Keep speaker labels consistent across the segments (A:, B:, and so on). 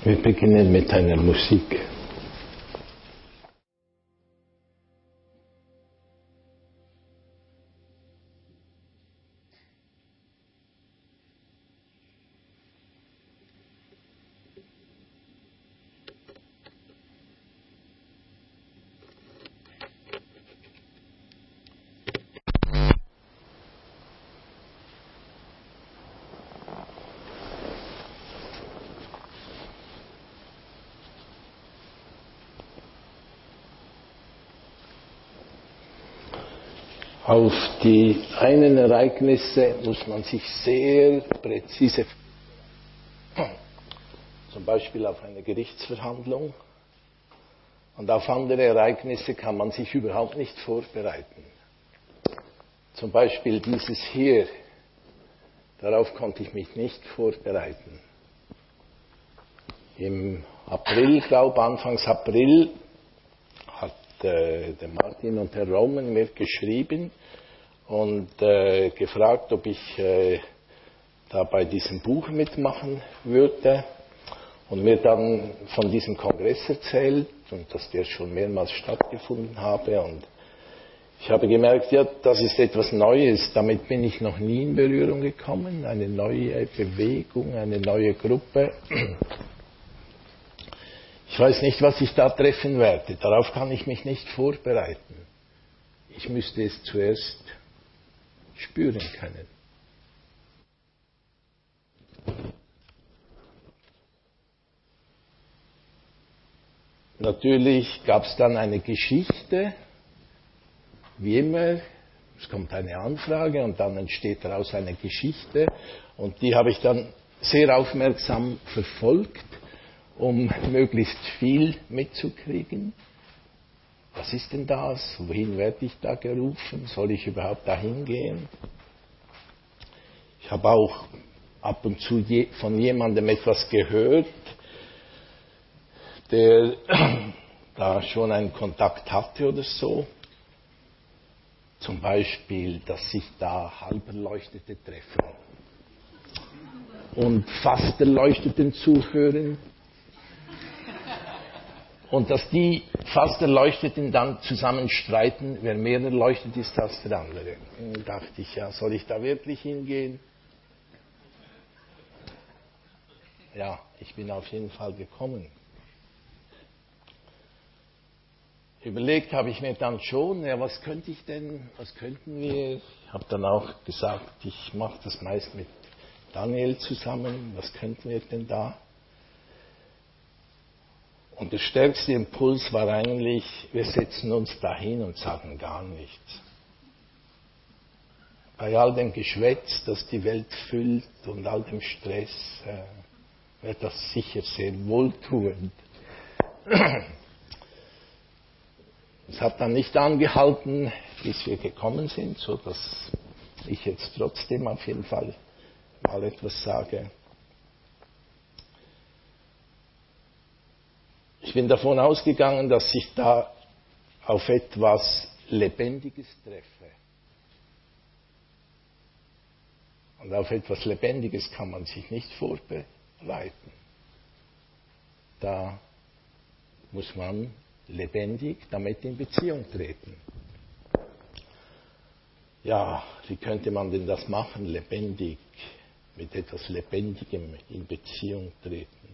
A: Wir beginnen mit einer Musik. Auf die einen Ereignisse muss man sich sehr präzise, zum Beispiel auf eine Gerichtsverhandlung, und auf andere Ereignisse kann man sich überhaupt nicht vorbereiten. Zum Beispiel dieses hier, darauf konnte ich mich nicht vorbereiten. Im April, Anfangs April, hat der Martin und der Roman mir geschrieben und gefragt, ob ich da bei diesem Buch mitmachen würde, und mir dann von diesem Kongress erzählt und dass der schon mehrmals stattgefunden habe. Und ich habe gemerkt, ja, das ist etwas Neues, damit bin ich noch nie in Berührung gekommen, eine neue Bewegung, eine neue Gruppe. Ich weiß nicht, was ich da treffen werde. Darauf kann ich mich nicht vorbereiten. Ich müsste es zuerst spüren können. Natürlich gab es dann eine Geschichte, wie immer. Es kommt eine Anfrage und dann entsteht daraus eine Geschichte. Und die habe ich dann sehr aufmerksam verfolgt, um möglichst viel mitzukriegen. Was ist denn das? Wohin werde ich da gerufen? Soll ich überhaupt dahin gehen? Ich habe auch ab und zu von jemandem etwas gehört, der da schon einen Kontakt hatte oder so. Zum Beispiel, dass sich da Halberleuchtete treffen und fast Erleuchteten zuhören. Und dass die fast Erleuchteten dann zusammen streiten, wer mehr erleuchtet ist als der andere. Dann dachte ich, ja, soll ich da wirklich hingehen? Ja, ich bin auf jeden Fall gekommen. Überlegt habe ich mir dann schon, ja, was könnten wir? Ich habe dann auch gesagt, ich mache das meist mit Daniel zusammen, was könnten wir denn da? Und der stärkste Impuls war eigentlich, wir setzen uns dahin und sagen gar nichts. Bei all dem Geschwätz, das die Welt füllt, und all dem Stress, wäre das sicher sehr wohltuend. Es hat dann nicht angehalten, bis wir gekommen sind, so dass ich jetzt trotzdem auf jeden Fall mal etwas sage. Ich bin davon ausgegangen, dass ich da auf etwas Lebendiges treffe. Und auf etwas Lebendiges kann man sich nicht vorbereiten. Da muss man lebendig damit in Beziehung treten. Ja, wie könnte man denn das machen, lebendig, mit etwas Lebendigem in Beziehung treten?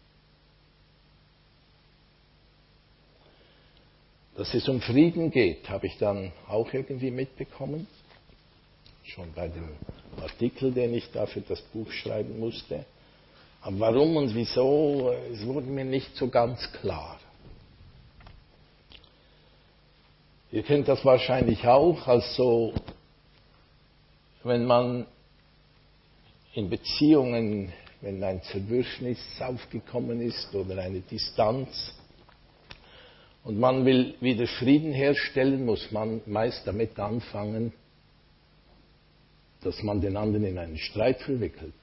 A: Dass es um Frieden geht, habe ich dann auch irgendwie mitbekommen. Schon bei dem Artikel, den ich da für das Buch schreiben musste. Aber warum und wieso, es wurde mir nicht so ganz klar. Ihr kennt das wahrscheinlich auch, also wenn man in Beziehungen, wenn ein Zerwürfnis aufgekommen ist oder eine Distanz und man will wieder Frieden herstellen, muss man meist damit anfangen, dass man den anderen in einen Streit verwickelt.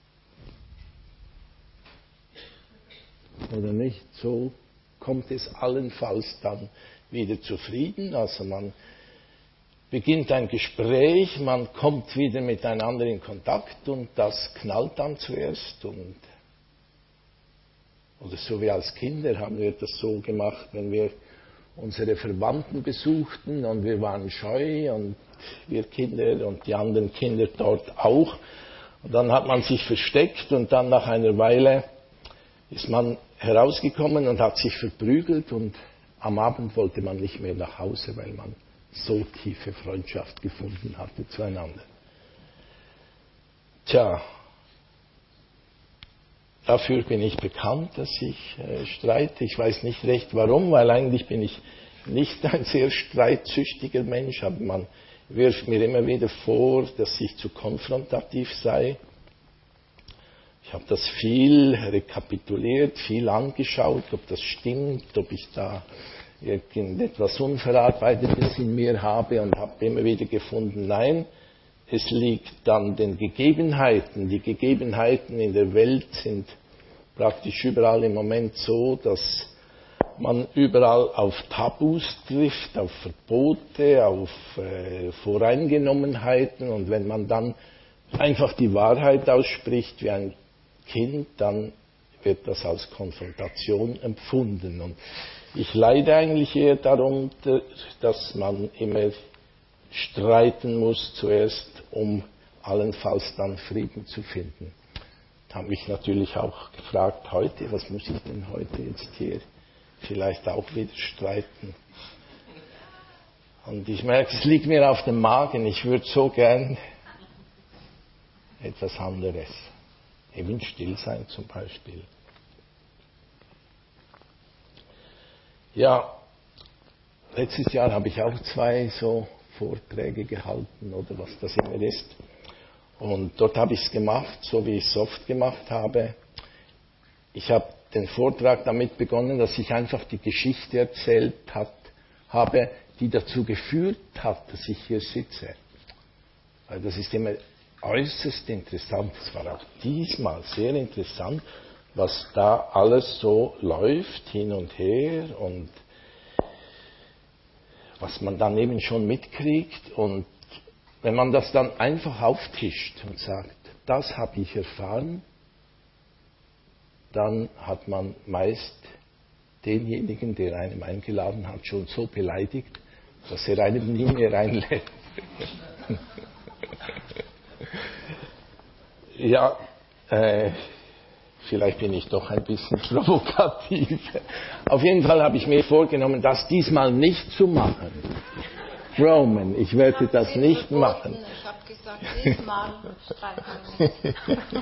A: Oder nicht? So kommt es allenfalls dann wieder zu Frieden. Also man beginnt ein Gespräch, man kommt wieder miteinander in Kontakt und das knallt dann zuerst. Und Oder so wie als Kinder haben wir das so gemacht, wenn wir unsere Verwandten besuchten und wir waren scheu und wir Kinder und die anderen Kinder dort auch. Und dann hat man sich versteckt und dann nach einer Weile ist man herausgekommen und hat sich verprügelt und am Abend wollte man nicht mehr nach Hause, weil man so tiefe Freundschaft gefunden hatte zueinander. Tja, dafür bin ich bekannt, dass ich streite. Ich weiß nicht recht warum, weil eigentlich bin ich nicht ein sehr streitsüchtiger Mensch, aber man wirft mir immer wieder vor, dass ich zu konfrontativ sei. Ich habe das viel rekapituliert, viel angeschaut, ob das stimmt, ob ich da irgendetwas Unverarbeitetes in mir habe und habe immer wieder gefunden, nein, es liegt an den Gegebenheiten. Die Gegebenheiten in der Welt sind praktisch überall im Moment so, dass man überall auf Tabus trifft, auf Verbote, auf Voreingenommenheiten und wenn man dann einfach die Wahrheit ausspricht wie ein Kind, dann wird das als Konfrontation empfunden. Und ich leide eigentlich eher darunter, dass man immer streiten muss zuerst, um allenfalls dann Frieden zu finden. Ich habe mich natürlich auch gefragt heute, was muss ich denn heute jetzt hier vielleicht auch wieder streiten? Und ich merke, es liegt mir auf dem Magen, ich würde so gern etwas anderes. Eben still sein zum Beispiel. Ja, letztes Jahr habe ich auch 2 so Vorträge gehalten oder was das immer ist. Und dort habe ich es gemacht, so wie ich es oft gemacht habe. Ich habe den Vortrag damit begonnen, dass ich einfach die Geschichte erzählt habe, die dazu geführt hat, dass ich hier sitze. Weil das ist immer äußerst interessant. Es war auch diesmal sehr interessant, was da alles so läuft, hin und her und was man dann eben schon mitkriegt. Und wenn man das dann einfach auftischt und sagt, das habe ich erfahren, dann hat man meist denjenigen, der einem eingeladen hat, schon so beleidigt, dass er einem nie mehr einlädt. Ja, vielleicht bin ich doch ein bisschen provokativ. Auf jeden Fall habe ich mir vorgenommen, das diesmal nicht zu machen. Roman, ich werde das nicht machen.
B: Ich habe gesagt, diesmal streiten wir nicht.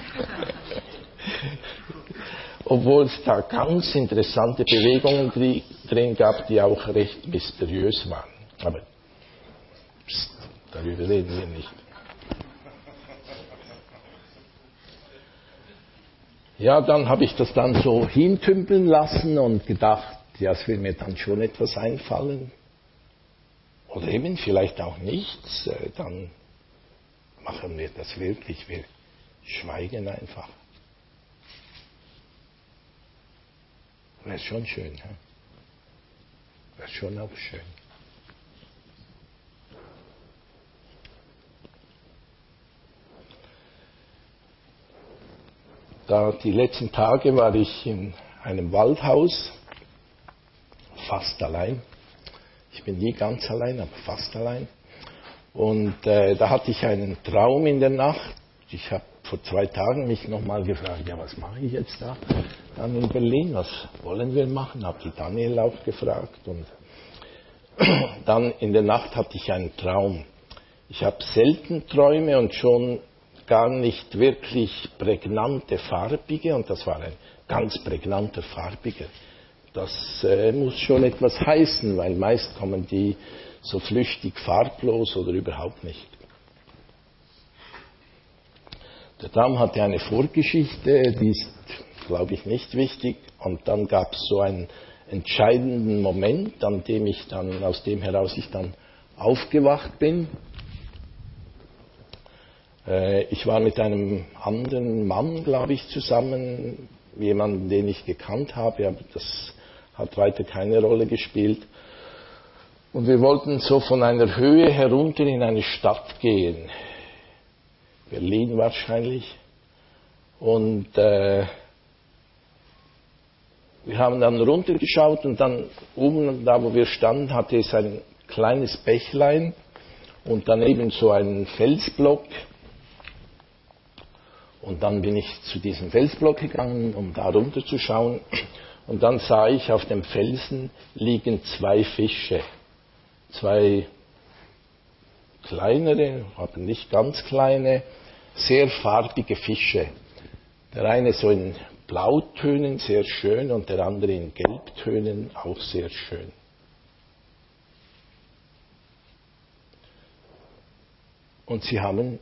A: Obwohl es da ganz interessante Bewegungen drin gab, die auch recht mysteriös waren. Aber pst, darüber reden wir nicht. Ja, dann habe ich das dann so hintümpeln lassen und gedacht, ja, es will mir dann schon etwas einfallen. Oder eben vielleicht auch nichts. Dann machen wir das wirklich. Wir schweigen einfach. Wäre schon schön. He? Wäre schon auch schön. Die letzten Tage war ich in einem Waldhaus, fast allein. Ich bin nie ganz allein, aber fast allein. Und da hatte ich einen Traum in der Nacht. Ich habe vor 2 Tagen mich nochmal gefragt, ja, was mache ich jetzt da? Dann in Berlin, was wollen wir machen? Habe die Daniel auch gefragt. Und dann in der Nacht hatte ich einen Traum. Ich habe selten Träume und schon gar nicht wirklich prägnante farbige, und das war ein ganz prägnanter farbiger. Das muss schon etwas heißen, weil meist kommen die so flüchtig farblos oder überhaupt nicht. Der Traum hatte eine Vorgeschichte, die ist, glaube ich, nicht wichtig, und dann gab es so einen entscheidenden Moment, aus dem heraus ich dann aufgewacht bin. Ich war mit einem anderen Mann, glaube ich, zusammen, jemanden, den ich gekannt habe, aber das hat weiter keine Rolle gespielt. Und wir wollten so von einer Höhe herunter in eine Stadt gehen, Berlin wahrscheinlich. Und Wir haben dann runtergeschaut und dann oben, da wo wir standen, hatte es ein kleines Bächlein und daneben so einen Felsblock. Und dann bin ich zu diesem Felsblock gegangen, um da runterzuschauen. Und dann sah ich, auf dem Felsen liegen 2 Fische. 2 kleinere, aber nicht ganz kleine, sehr farbige Fische. Der eine so in Blautönen, sehr schön, und der andere in Gelbtönen, auch sehr schön. Und sie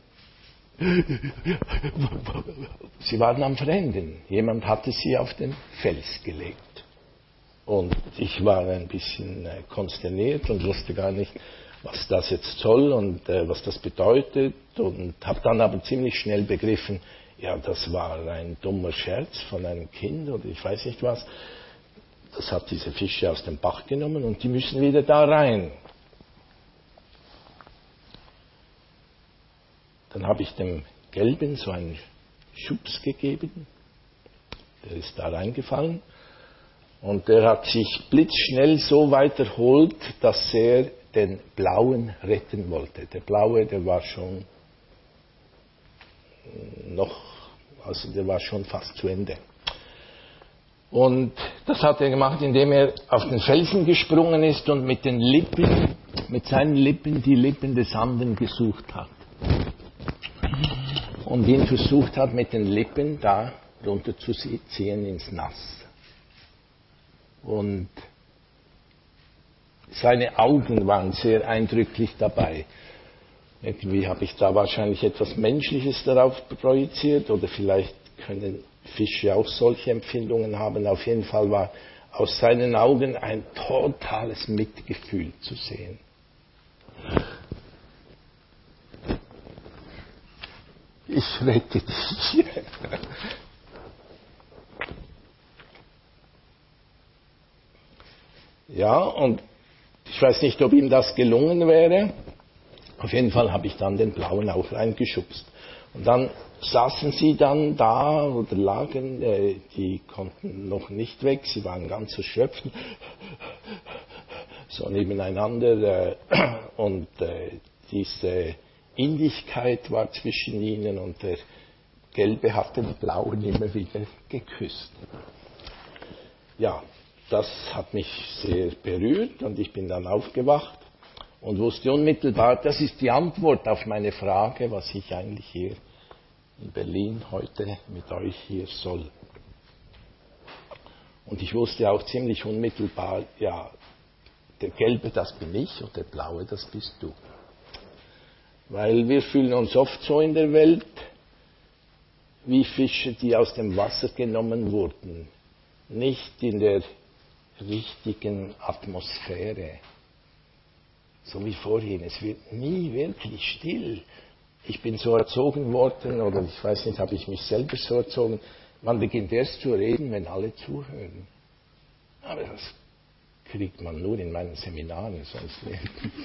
A: waren am Verenden. Jemand hatte sie auf den Fels gelegt. Und ich war ein bisschen konsterniert und wusste gar nicht, was das jetzt soll und was das bedeutet. Und habe dann aber ziemlich schnell begriffen, ja, das war ein dummer Scherz von einem Kind oder ich weiß nicht was. Das hat diese Fische aus dem Bach genommen und die müssen wieder da rein. Dann habe ich dem Gelben so einen Schubs gegeben. Der ist da reingefallen. Und der hat sich blitzschnell so weit erholt, dass er den Blauen retten wollte. Der Blaue, der war schon der war schon fast zu Ende. Und das hat er gemacht, indem er auf den Felsen gesprungen ist und mit seinen Lippen die Lippen des anderen gesucht hat. Und ihn versucht hat, mit den Lippen da runterzuziehen ins Nass. Und seine Augen waren sehr eindrücklich dabei. Irgendwie habe ich da wahrscheinlich etwas Menschliches darauf projiziert oder vielleicht können Fische auch solche Empfindungen haben. Auf jeden Fall war aus seinen Augen ein totales Mitgefühl zu sehen. Ich rette dich. Ja, und ich weiß nicht, ob ihm das gelungen wäre. Auf jeden Fall habe ich dann den Blauen auch reingeschubst. Und dann saßen sie dann da oder lagen, die konnten noch nicht weg, sie waren ganz erschöpft, so nebeneinander. Und diese Indigkeit war zwischen ihnen und der Gelbe hat den Blauen immer wieder geküsst. Ja, das hat mich sehr berührt und ich bin dann aufgewacht und wusste unmittelbar, das ist die Antwort auf meine Frage, was ich eigentlich hier in Berlin heute mit euch hier soll. Und ich wusste auch ziemlich unmittelbar, ja, der Gelbe, das bin ich und der Blaue, das bist du. Weil wir fühlen uns oft so in der Welt wie Fische, die aus dem Wasser genommen wurden, nicht in der richtigen Atmosphäre. So wie vorhin, es wird nie wirklich still. Ich bin so erzogen worden, oder ich weiß nicht, habe ich mich selber so erzogen, man beginnt erst zu reden, wenn alle zuhören. Aber das kriegt man nur in meinen Seminaren, sonst nicht.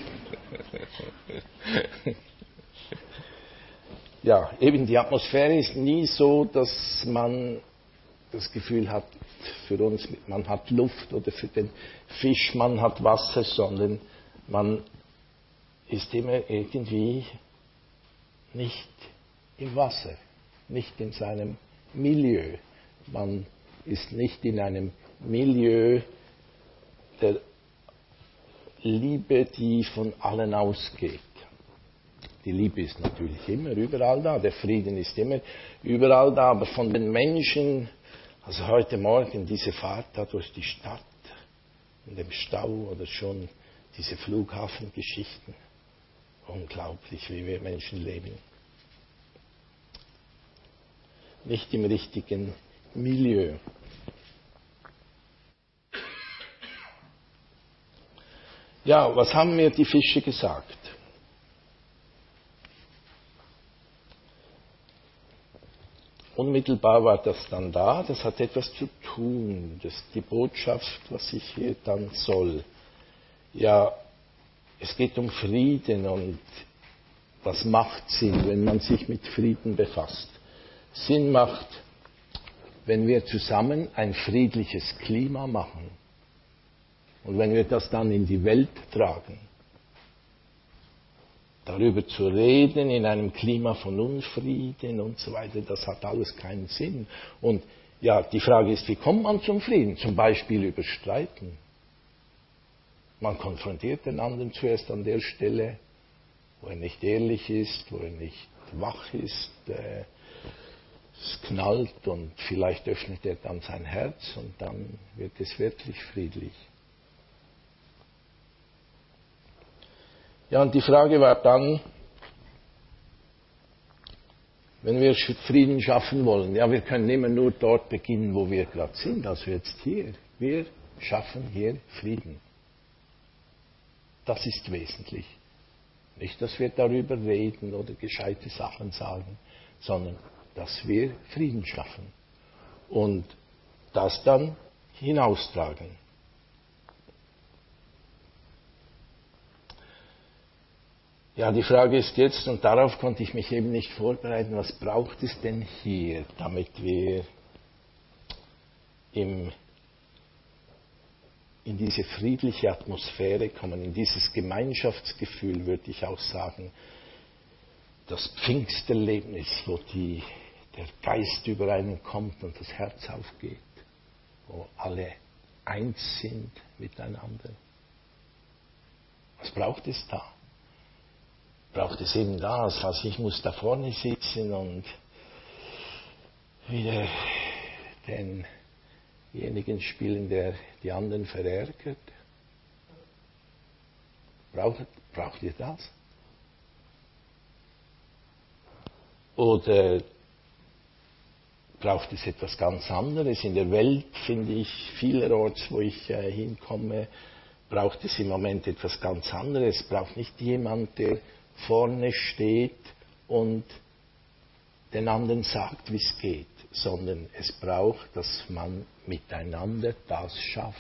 A: Ja, eben die Atmosphäre ist nie so, dass man das Gefühl hat, für uns, man hat Luft oder für den Fisch, man hat Wasser, sondern man ist immer irgendwie nicht im Wasser, nicht in seinem Milieu. Man ist nicht in einem Milieu der Liebe, die von allen ausgeht. Die Liebe ist natürlich immer überall da, der Frieden ist immer überall da, aber von den Menschen, also heute Morgen diese Fahrt da durch die Stadt, in dem Stau oder schon diese Flughafengeschichten, unglaublich, wie wir Menschen leben. Nicht im richtigen Milieu. Ja, was haben mir die Fische gesagt? Unmittelbar war das dann da, das hat etwas zu tun, das ist die Botschaft, was ich hier dann soll. Ja, es geht um Frieden und was macht Sinn, wenn man sich mit Frieden befasst? Sinn macht, wenn wir zusammen ein friedliches Klima machen und wenn wir das dann in die Welt tragen. Darüber zu reden in einem Klima von Unfrieden und so weiter, das hat alles keinen Sinn. Und ja, die Frage ist, wie kommt man zum Frieden? Zum Beispiel über Streiten. Man konfrontiert den anderen zuerst an der Stelle, wo er nicht ehrlich ist, wo er nicht wach ist. Es knallt und vielleicht öffnet er dann sein Herz und dann wird es wirklich friedlich. Ja, und die Frage war dann, wenn wir Frieden schaffen wollen, ja, wir können immer nur dort beginnen, wo wir gerade sind, also jetzt hier. Wir schaffen hier Frieden. Das ist wesentlich. Nicht, dass wir darüber reden oder gescheite Sachen sagen, sondern dass wir Frieden schaffen und das dann hinaustragen. Ja, die Frage ist jetzt, und darauf konnte ich mich eben nicht vorbereiten, was braucht es denn hier, damit wir in diese friedliche Atmosphäre kommen, in dieses Gemeinschaftsgefühl, würde ich auch sagen, das Pfingsterlebnis, wo der Geist über einen kommt und das Herz aufgeht, wo alle eins sind miteinander. Was braucht es da? Braucht es eben das, also ich muss da vorne sitzen und wieder denjenigen spielen, der die anderen verärgert? Braucht ihr das? Oder braucht es etwas ganz anderes? In der Welt finde ich vielerorts, wo ich hinkomme, braucht es im Moment etwas ganz anderes. Es braucht nicht jemand, der vorne steht und den anderen sagt, wie es geht, sondern es braucht, dass man miteinander das schafft.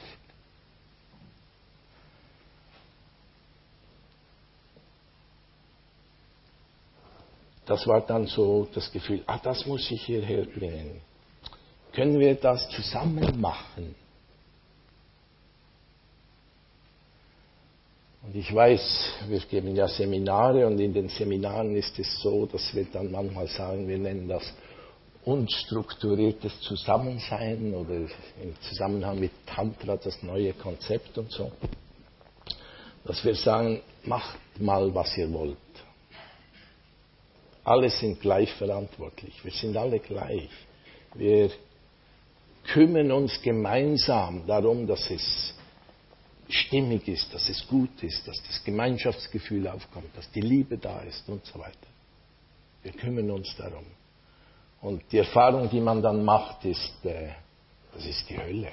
A: Das war dann so das Gefühl, das muss ich hierher bringen. Können wir das zusammen machen? Und ich weiß, wir geben ja Seminare und in den Seminaren ist es so, dass wir dann manchmal sagen, wir nennen das unstrukturiertes Zusammensein oder im Zusammenhang mit Tantra das neue Konzept und so. Dass wir sagen, macht mal, was ihr wollt. Alle sind gleich verantwortlich. Wir sind alle gleich. Wir kümmern uns gemeinsam darum, dass es stimmig ist, dass es gut ist, dass das Gemeinschaftsgefühl aufkommt, dass die Liebe da ist und so weiter. Wir kümmern uns darum. Und die Erfahrung, die man dann macht, ist, das ist die Hölle.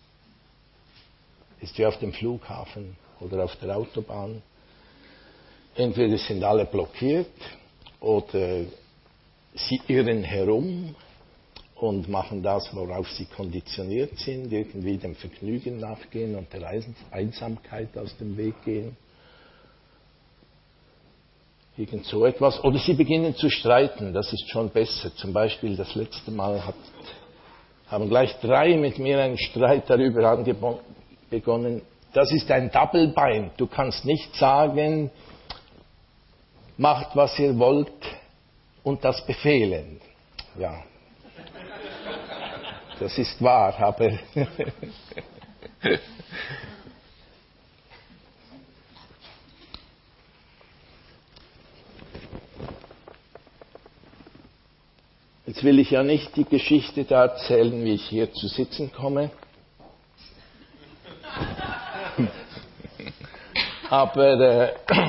A: Ist wie auf dem Flughafen oder auf der Autobahn. Entweder sind alle blockiert oder sie irren herum und machen das, worauf sie konditioniert sind, irgendwie dem Vergnügen nachgehen und der Einsamkeit aus dem Weg gehen. Irgend so etwas. Oder sie beginnen zu streiten, das ist schon besser. Zum Beispiel das letzte Mal haben gleich 3 mit mir einen Streit darüber begonnen. Das ist ein Double Bind. Du kannst nicht sagen, macht was ihr wollt und das befehlen. Ja. Das ist wahr, aber jetzt will ich ja nicht die Geschichte da erzählen, wie ich hier zu sitzen komme. Aber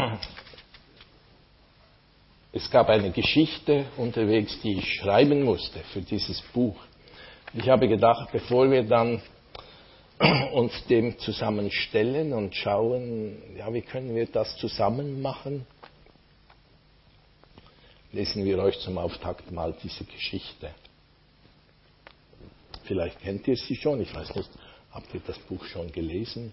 A: es gab eine Geschichte unterwegs, die ich schreiben musste für dieses Buch. Ich habe gedacht, bevor wir dann uns dem zusammenstellen und schauen, ja, wie können wir das zusammen machen, lesen wir euch zum Auftakt mal diese Geschichte. Vielleicht kennt ihr sie schon, ich weiß nicht, habt ihr das Buch schon gelesen?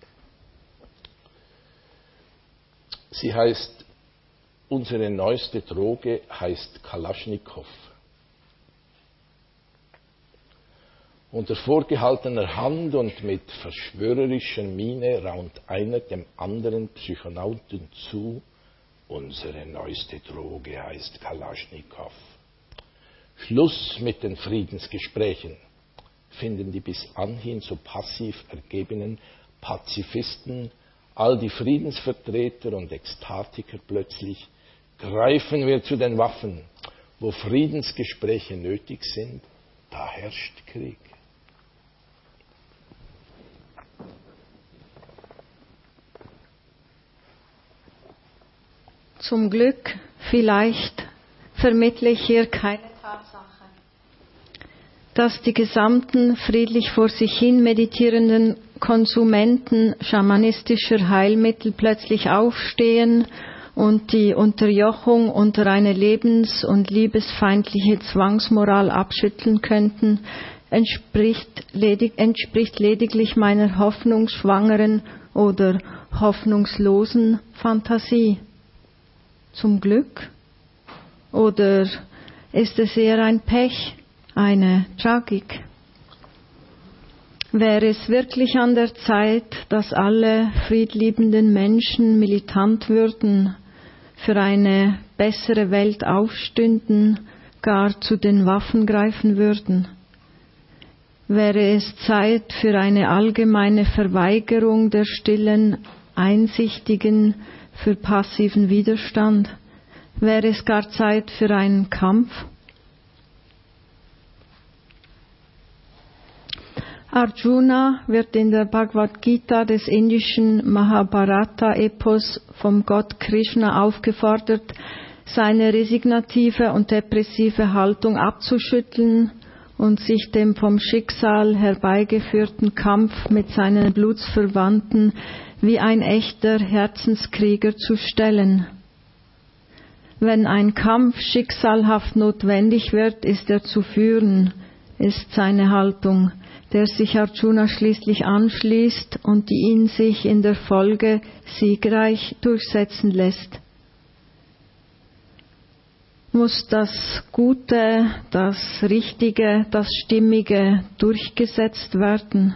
A: Sie heißt, unsere neueste Droge heißt Kalaschnikow. Unter vorgehaltener Hand und mit verschwörerischer Miene raunt einer dem anderen Psychonauten zu. Unsere neueste Droge heißt Kalaschnikow. Schluss mit den Friedensgesprächen, finden die bis anhin so passiv ergebenen Pazifisten, all die Friedensvertreter und Ekstatiker plötzlich, greifen wir zu den Waffen. Wo Friedensgespräche nötig sind, da herrscht Krieg.
C: Zum Glück, vielleicht vermittle ich hier keine Tatsache, dass die gesamten friedlich vor sich hin meditierenden Konsumenten schamanistischer Heilmittel plötzlich aufstehen und die Unterjochung unter eine lebens- und liebesfeindliche Zwangsmoral abschütteln könnten, entspricht lediglich meiner hoffnungsschwangeren oder hoffnungslosen Fantasie. Zum Glück? Oder ist es eher ein Pech, eine Tragik? Wäre es wirklich an der Zeit, dass alle friedliebenden Menschen militant würden, für eine bessere Welt aufstünden, gar zu den Waffen greifen würden? Wäre es Zeit für eine allgemeine Verweigerung der stillen, einsichtigen, für passiven Widerstand? Wäre es gar Zeit für einen Kampf? Arjuna wird in der Bhagavad Gita des indischen Mahabharata-Epos vom Gott Krishna aufgefordert, seine resignative und depressive Haltung abzuschütteln und sich dem vom Schicksal herbeigeführten Kampf mit seinen Blutsverwandten wie ein echter Herzenskrieger zu stellen. Wenn ein Kampf schicksalhaft notwendig wird, ist er zu führen, ist seine Haltung, der sich Arjuna schließlich anschließt und die ihn sich in der Folge siegreich durchsetzen lässt. Muss das Gute, das Richtige, das Stimmige durchgesetzt werden?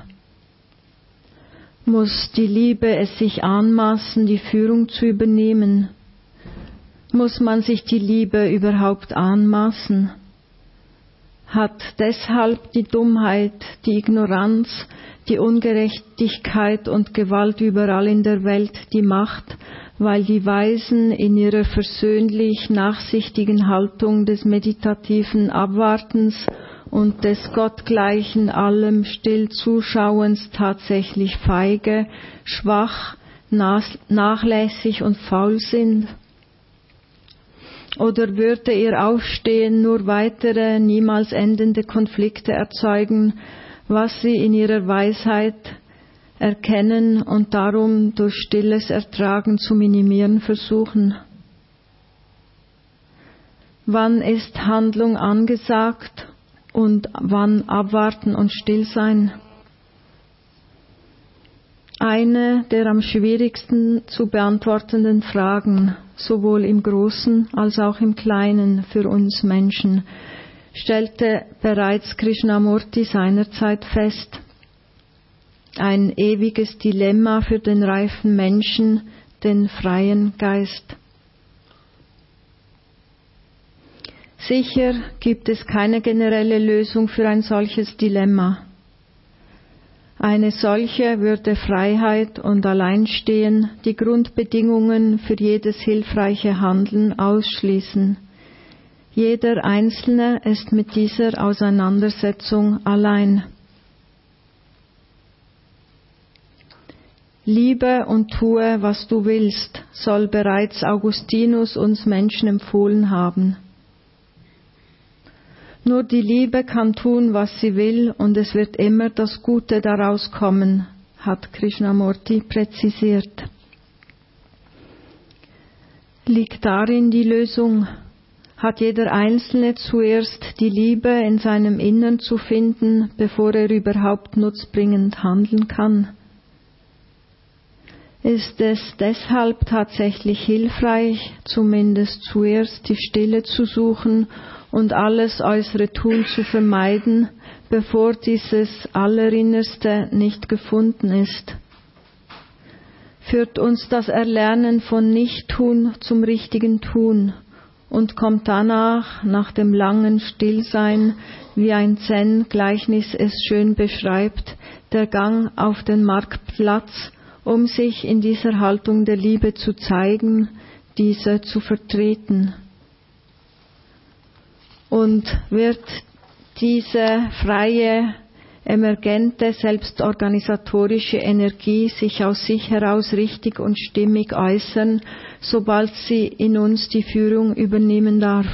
C: Muss die Liebe es sich anmaßen, die Führung zu übernehmen? Muss man sich die Liebe überhaupt anmaßen? Hat deshalb die Dummheit, die Ignoranz, die Ungerechtigkeit und Gewalt überall in der Welt die Macht, weil die Weisen in ihrer versöhnlich nachsichtigen Haltung des meditativen Abwartens und des gottgleichen allem still Zuschauens tatsächlich feige, schwach, nachlässig und faul sind? Oder würde ihr Aufstehen nur weitere, niemals endende Konflikte erzeugen, was sie in ihrer Weisheit erkennen und darum durch stilles Ertragen zu minimieren versuchen? Wann ist Handlung angesagt und wann Abwarten und Stillsein? Eine der am schwierigsten zu beantwortenden Fragen, sowohl im Großen als auch im Kleinen für uns Menschen, stellte bereits Krishnamurti seinerzeit fest. Ein ewiges Dilemma für den reifen Menschen, den freien Geist. Sicher gibt es keine generelle Lösung für ein solches Dilemma. Eine solche würde Freiheit und Alleinstehen, die Grundbedingungen für jedes hilfreiche Handeln, ausschließen. Jeder Einzelne ist mit dieser Auseinandersetzung allein. Liebe und tue, was du willst, soll bereits Augustinus uns Menschen empfohlen haben. Nur die Liebe kann tun, was sie will, und es wird immer das Gute daraus kommen, hat Krishnamurti präzisiert. Liegt darin die Lösung? Hat jeder Einzelne zuerst die Liebe in seinem Innern zu finden, bevor er überhaupt nutzbringend handeln kann? Ist es deshalb tatsächlich hilfreich, zumindest zuerst die Stille zu suchen und alles äußere Tun zu vermeiden, bevor dieses Allerinnerste nicht gefunden ist. Führt uns das Erlernen von Nichttun zum richtigen Tun und kommt danach, nach dem langen Stillsein, wie ein Zen-Gleichnis es schön beschreibt, der Gang auf den Marktplatz, um sich in dieser Haltung der Liebe zu zeigen, diese zu vertreten. Und wird diese freie, emergente, selbstorganisatorische Energie sich aus sich heraus richtig und stimmig äußern, sobald sie in uns die Führung übernehmen darf.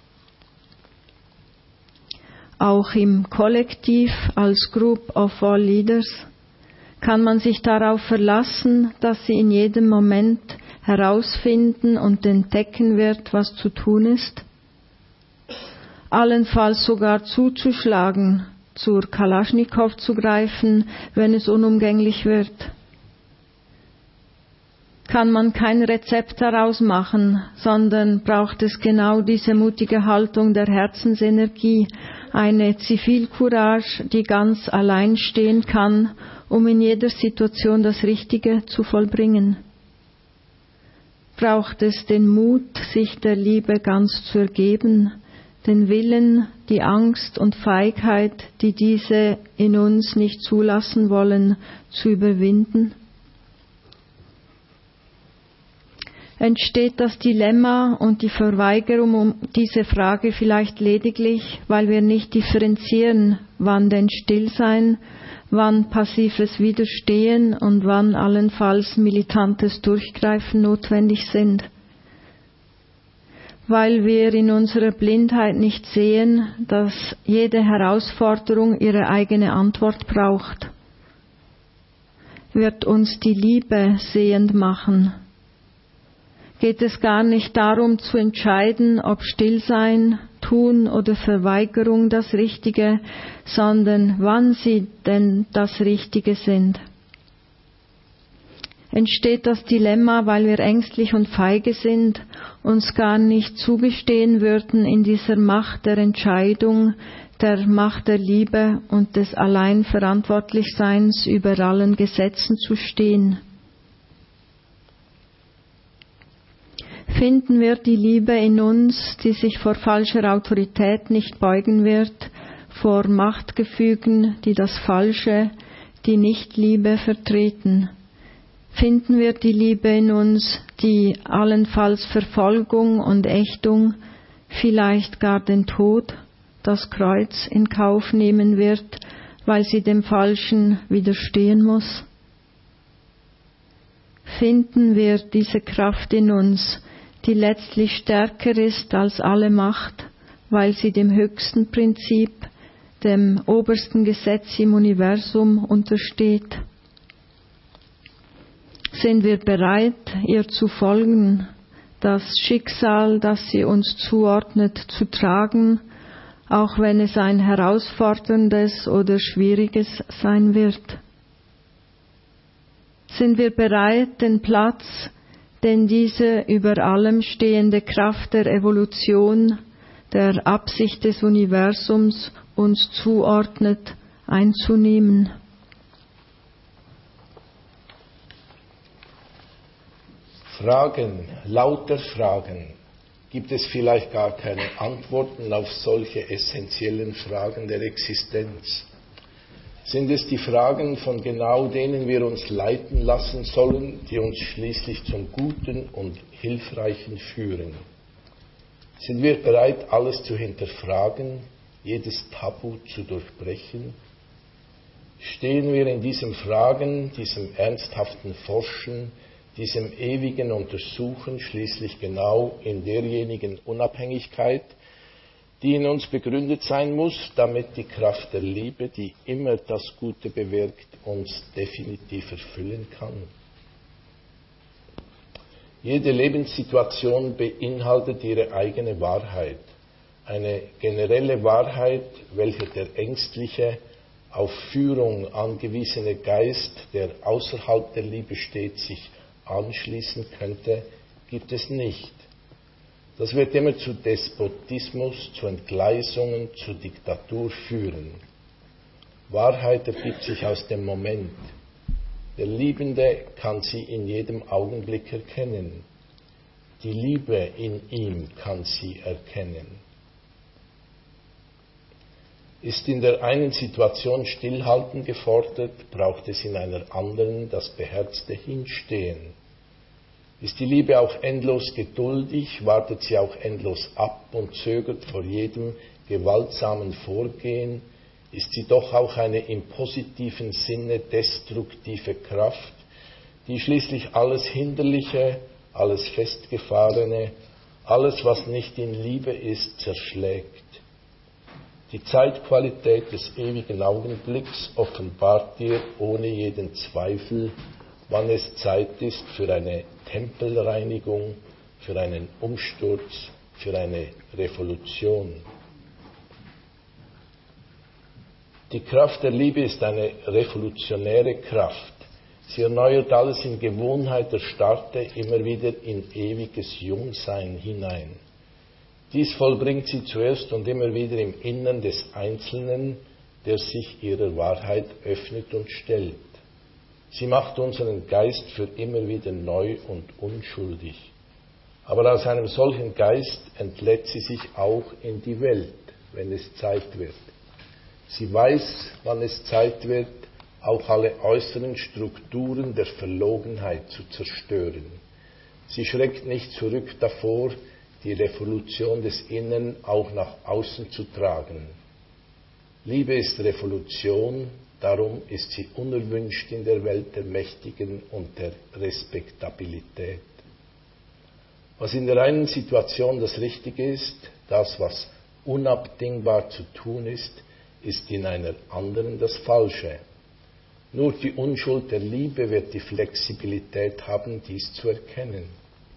C: Auch im Kollektiv als Group of All Leaders kann man sich darauf verlassen, dass sie in jedem Moment herausfinden und entdecken wird, was zu tun ist. Allenfalls sogar zuzuschlagen, zur Kalaschnikow zu greifen, wenn es unumgänglich wird. Kann man kein Rezept daraus machen, sondern braucht es genau diese mutige Haltung der Herzensenergie, eine Zivilcourage, die ganz allein stehen kann, um in jeder Situation das Richtige zu vollbringen. Braucht es den Mut, sich der Liebe ganz zu ergeben, den Willen, die Angst und Feigheit, die diese in uns nicht zulassen wollen, zu überwinden? Entsteht das Dilemma und die Verweigerung um diese Frage vielleicht lediglich, weil wir nicht differenzieren, wann denn Stillsein, wann passives Widerstehen und wann allenfalls militantes Durchgreifen notwendig sind? Weil wir in unserer Blindheit nicht sehen, dass jede Herausforderung ihre eigene Antwort braucht. Wird uns die Liebe sehend machen? Geht es gar nicht darum zu entscheiden, ob Stillsein, Tun oder Verweigerung das Richtige, sondern wann sie denn das Richtige sind. Entsteht das Dilemma, weil wir ängstlich und feige sind, uns gar nicht zugestehen würden, in dieser Macht der Entscheidung, der Macht der Liebe und des Alleinverantwortlichseins über allen Gesetzen zu stehen. Finden wir die Liebe in uns, die sich vor falscher Autorität nicht beugen wird, vor Machtgefügen, die das Falsche, die Nichtliebe vertreten? Finden wir die Liebe in uns, die allenfalls Verfolgung und Ächtung, vielleicht gar den Tod, das Kreuz in Kauf nehmen wird, weil sie dem Falschen widerstehen muss? Finden wir diese Kraft in uns, die letztlich stärker ist als alle Macht, weil sie dem höchsten Prinzip, dem obersten Gesetz im Universum untersteht? Sind wir bereit, ihr zu folgen, das Schicksal, das sie uns zuordnet, zu tragen, auch wenn es ein herausforderndes oder schwieriges sein wird? Sind wir bereit, den Platz, den diese über allem stehende Kraft der Evolution, der Absicht des Universums uns zuordnet, einzunehmen?
A: Fragen, lauter Fragen. Gibt es vielleicht gar keine Antworten auf solche essentiellen Fragen der Existenz? Sind es die Fragen, von genau denen wir uns leiten lassen sollen, die uns schließlich zum Guten und Hilfreichen führen? Sind wir bereit, alles zu hinterfragen, jedes Tabu zu durchbrechen? Stehen wir in diesem Fragen, diesem ernsthaften Forschen, diesem ewigen Untersuchen schließlich genau in derjenigen Unabhängigkeit, die in uns begründet sein muss, damit die Kraft der Liebe, die immer das Gute bewirkt, uns definitiv erfüllen kann? Jede Lebenssituation beinhaltet ihre eigene Wahrheit, eine generelle Wahrheit, welche der ängstliche, auf Führung angewiesene Geist, der außerhalb der Liebe steht, sich anschließen könnte, gibt es nicht. Das wird immer zu Despotismus, zu Entgleisungen, zu Diktatur führen. Wahrheit ergibt sich aus dem Moment. Der Liebende kann sie in jedem Augenblick erkennen. Die Liebe in ihm kann sie erkennen. Ist in der einen Situation Stillhalten gefordert, braucht es in einer anderen das beherzte Hinstehen. Ist die Liebe auch endlos geduldig, wartet sie auch endlos ab und zögert vor jedem gewaltsamen Vorgehen, ist sie doch auch eine im positiven Sinne destruktive Kraft, die schließlich alles Hinderliche, alles Festgefahrene, alles, was nicht in Liebe ist, zerschlägt. Die Zeitqualität des ewigen Augenblicks offenbart dir ohne jeden Zweifel, wann es Zeit ist für eine Tempelreinigung, für einen Umsturz, für eine Revolution. Die Kraft der Liebe ist eine revolutionäre Kraft. Sie erneuert alles in Gewohnheit, erstarrte immer wieder in ewiges Jungsein hinein. Dies vollbringt sie zuerst und immer wieder im Innern des Einzelnen, der sich ihrer Wahrheit öffnet und stellt. Sie macht unseren Geist für immer wieder neu und unschuldig. Aber aus einem solchen Geist entlädt sie sich auch in die Welt, wenn es Zeit wird. Sie weiß, wann es Zeit wird, auch alle äußeren Strukturen der Verlogenheit zu zerstören. Sie schreckt nicht zurück davor, die Revolution des Innern auch nach außen zu tragen. Liebe ist Revolution, darum ist sie unerwünscht in der Welt der Mächtigen und der Respektabilität. Was in der einen Situation das Richtige ist, das, was unabdingbar zu tun ist in einer anderen das Falsche. Nur die Unschuld der Liebe wird die Flexibilität haben, dies zu erkennen.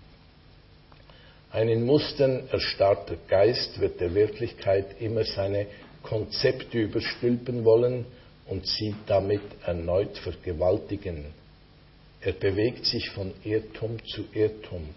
A: Ein in Mustern erstarrter Geist wird der Wirklichkeit immer seine Konzepte überstülpen wollen und sie damit erneut vergewaltigen. Er bewegt sich von Irrtum zu Irrtum.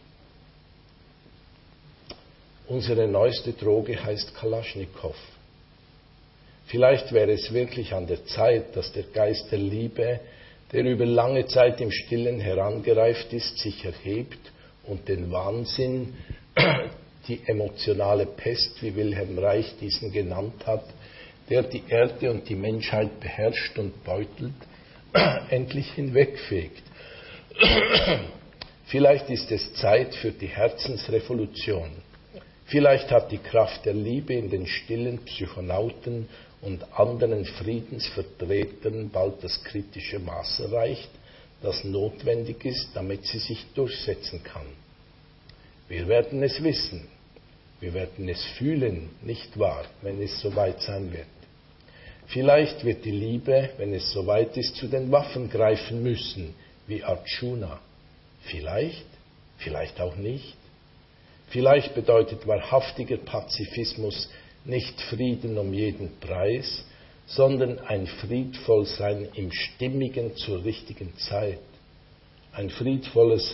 A: Unsere neueste Droge heißt Kalaschnikow. Vielleicht wäre es wirklich an der Zeit, dass der Geist der Liebe, der über lange Zeit im Stillen herangereift ist, sich erhebt und den Wahnsinn, die emotionale Pest, wie Wilhelm Reich diesen genannt hat, der die Erde und die Menschheit beherrscht und beutelt, endlich hinwegfegt. Vielleicht ist es Zeit für die Herzensrevolution. Vielleicht hat die Kraft der Liebe in den stillen Psychonauten und anderen Friedensvertretern bald das kritische Maß erreicht, das notwendig ist, damit sie sich durchsetzen kann. Wir werden es wissen, wir werden es fühlen, nicht wahr, wenn es soweit sein wird. Vielleicht wird die Liebe, wenn es soweit ist, zu den Waffen greifen müssen, wie Arjuna. Vielleicht, vielleicht auch nicht. Vielleicht bedeutet wahrhaftiger Pazifismus nicht Frieden um jeden Preis, sondern ein Friedvollsein im Stimmigen zur richtigen Zeit. Ein friedvolles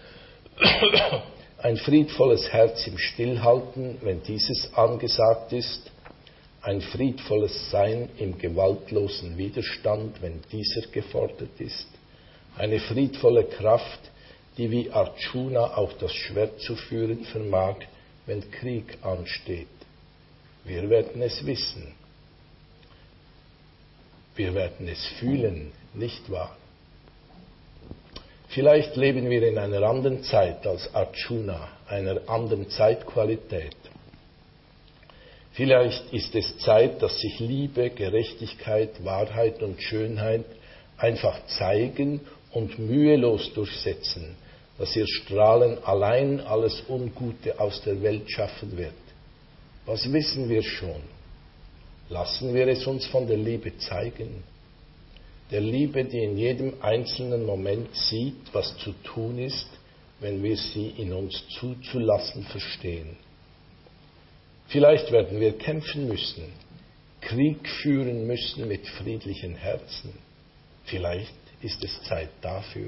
A: Herz im Stillhalten, wenn dieses angesagt ist. Ein friedvolles Sein im gewaltlosen Widerstand, wenn dieser gefordert ist. Eine friedvolle Kraft, die wie Arjuna auch das Schwert zu führen vermag, wenn Krieg ansteht. Wir werden es wissen. Wir werden es fühlen, nicht wahr? Vielleicht leben wir in einer anderen Zeit als Arjuna, einer anderen Zeitqualität. Vielleicht ist es Zeit, dass sich Liebe, Gerechtigkeit, Wahrheit und Schönheit einfach zeigen und mühelos durchsetzen, dass ihr Strahlen allein alles Ungute aus der Welt schaffen wird. Was wissen wir schon? Lassen wir es uns von der Liebe zeigen. Der Liebe, die in jedem einzelnen Moment sieht, was zu tun ist, wenn wir sie in uns zuzulassen verstehen. Vielleicht werden wir kämpfen müssen, Krieg führen müssen mit friedlichen Herzen. Vielleicht ist es Zeit dafür.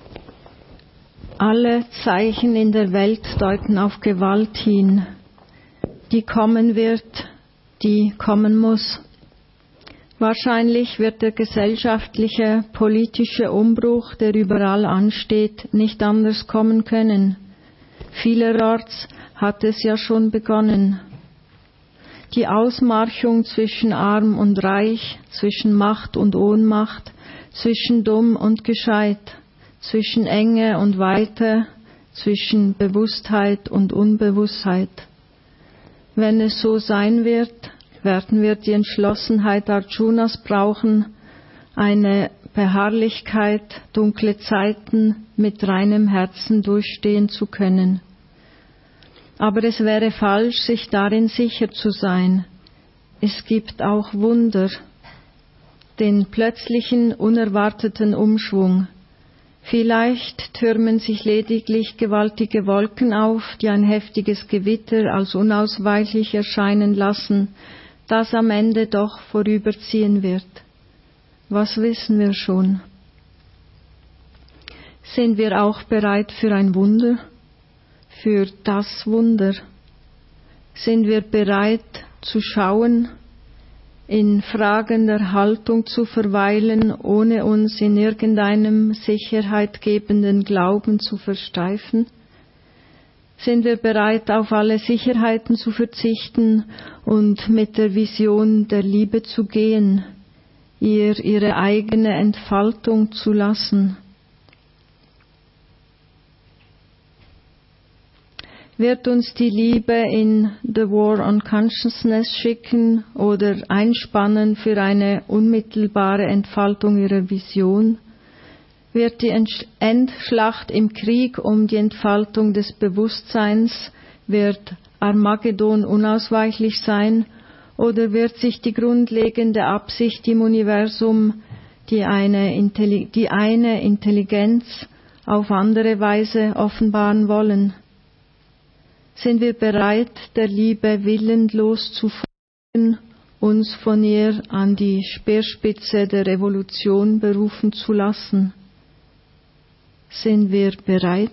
C: Alle Zeichen in der Welt deuten auf Gewalt hin. die kommen wird, die kommen muss. Wahrscheinlich wird der gesellschaftliche, politische Umbruch, der überall ansteht, nicht anders kommen können. Vielerorts hat es ja schon begonnen. Die Ausmarchung zwischen Arm und Reich, zwischen Macht und Ohnmacht, zwischen dumm und gescheit, zwischen Enge und Weite, zwischen Bewusstheit und Unbewusstheit. Wenn es so sein wird, werden wir die Entschlossenheit Arjunas brauchen, eine Beharrlichkeit, dunkle Zeiten mit reinem Herzen durchstehen zu können. Aber es wäre falsch, sich darin sicher zu sein. Es gibt auch Wunder, den plötzlichen, unerwarteten Umschwung. Vielleicht türmen sich lediglich gewaltige Wolken auf, die ein heftiges Gewitter als unausweichlich erscheinen lassen, das am Ende doch vorüberziehen wird. Was wissen wir schon? Sind wir auch bereit für ein Wunder? Für das Wunder? Sind wir bereit zu schauen, in fragender Haltung zu verweilen, ohne uns in irgendeinem sicherheitgebenden Glauben zu versteifen? Sind wir bereit, auf alle Sicherheiten zu verzichten und mit der Vision der Liebe zu gehen, ihr ihre eigene Entfaltung zu lassen? Wird uns die Liebe in The War on Consciousness schicken oder einspannen für eine unmittelbare Entfaltung ihrer Vision? Wird die Endschlacht im Krieg um die Entfaltung des Bewusstseins, wird Armageddon unausweichlich sein, oder wird sich die grundlegende Absicht im Universum, die eine Intelligenz auf andere Weise offenbaren wollen? Sind wir bereit, der Liebe willenlos zu folgen, uns von ihr an die Speerspitze der Revolution berufen zu lassen? Sind wir bereit?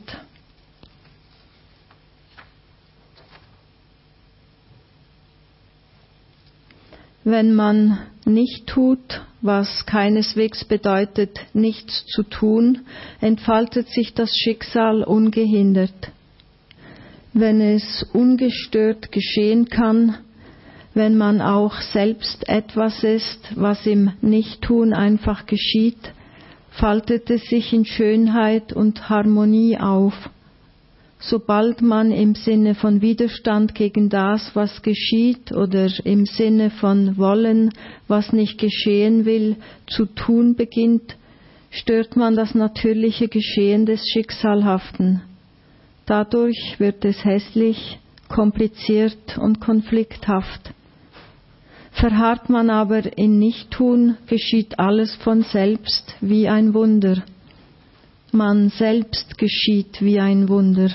C: Wenn man nicht tut, was keineswegs bedeutet, nichts zu tun, entfaltet sich das Schicksal ungehindert. Wenn es ungestört geschehen kann, wenn man auch selbst etwas ist, was im Nichttun einfach geschieht, faltet es sich in Schönheit und Harmonie auf. Sobald man im Sinne von Widerstand gegen das, was geschieht, oder im Sinne von Wollen, was nicht geschehen will, zu tun beginnt, stört man das natürliche Geschehen des Schicksalhaften. Dadurch wird es hässlich, kompliziert und konflikthaft. Verharrt man aber in Nichttun, geschieht alles von selbst wie ein Wunder. Man selbst geschieht wie ein Wunder.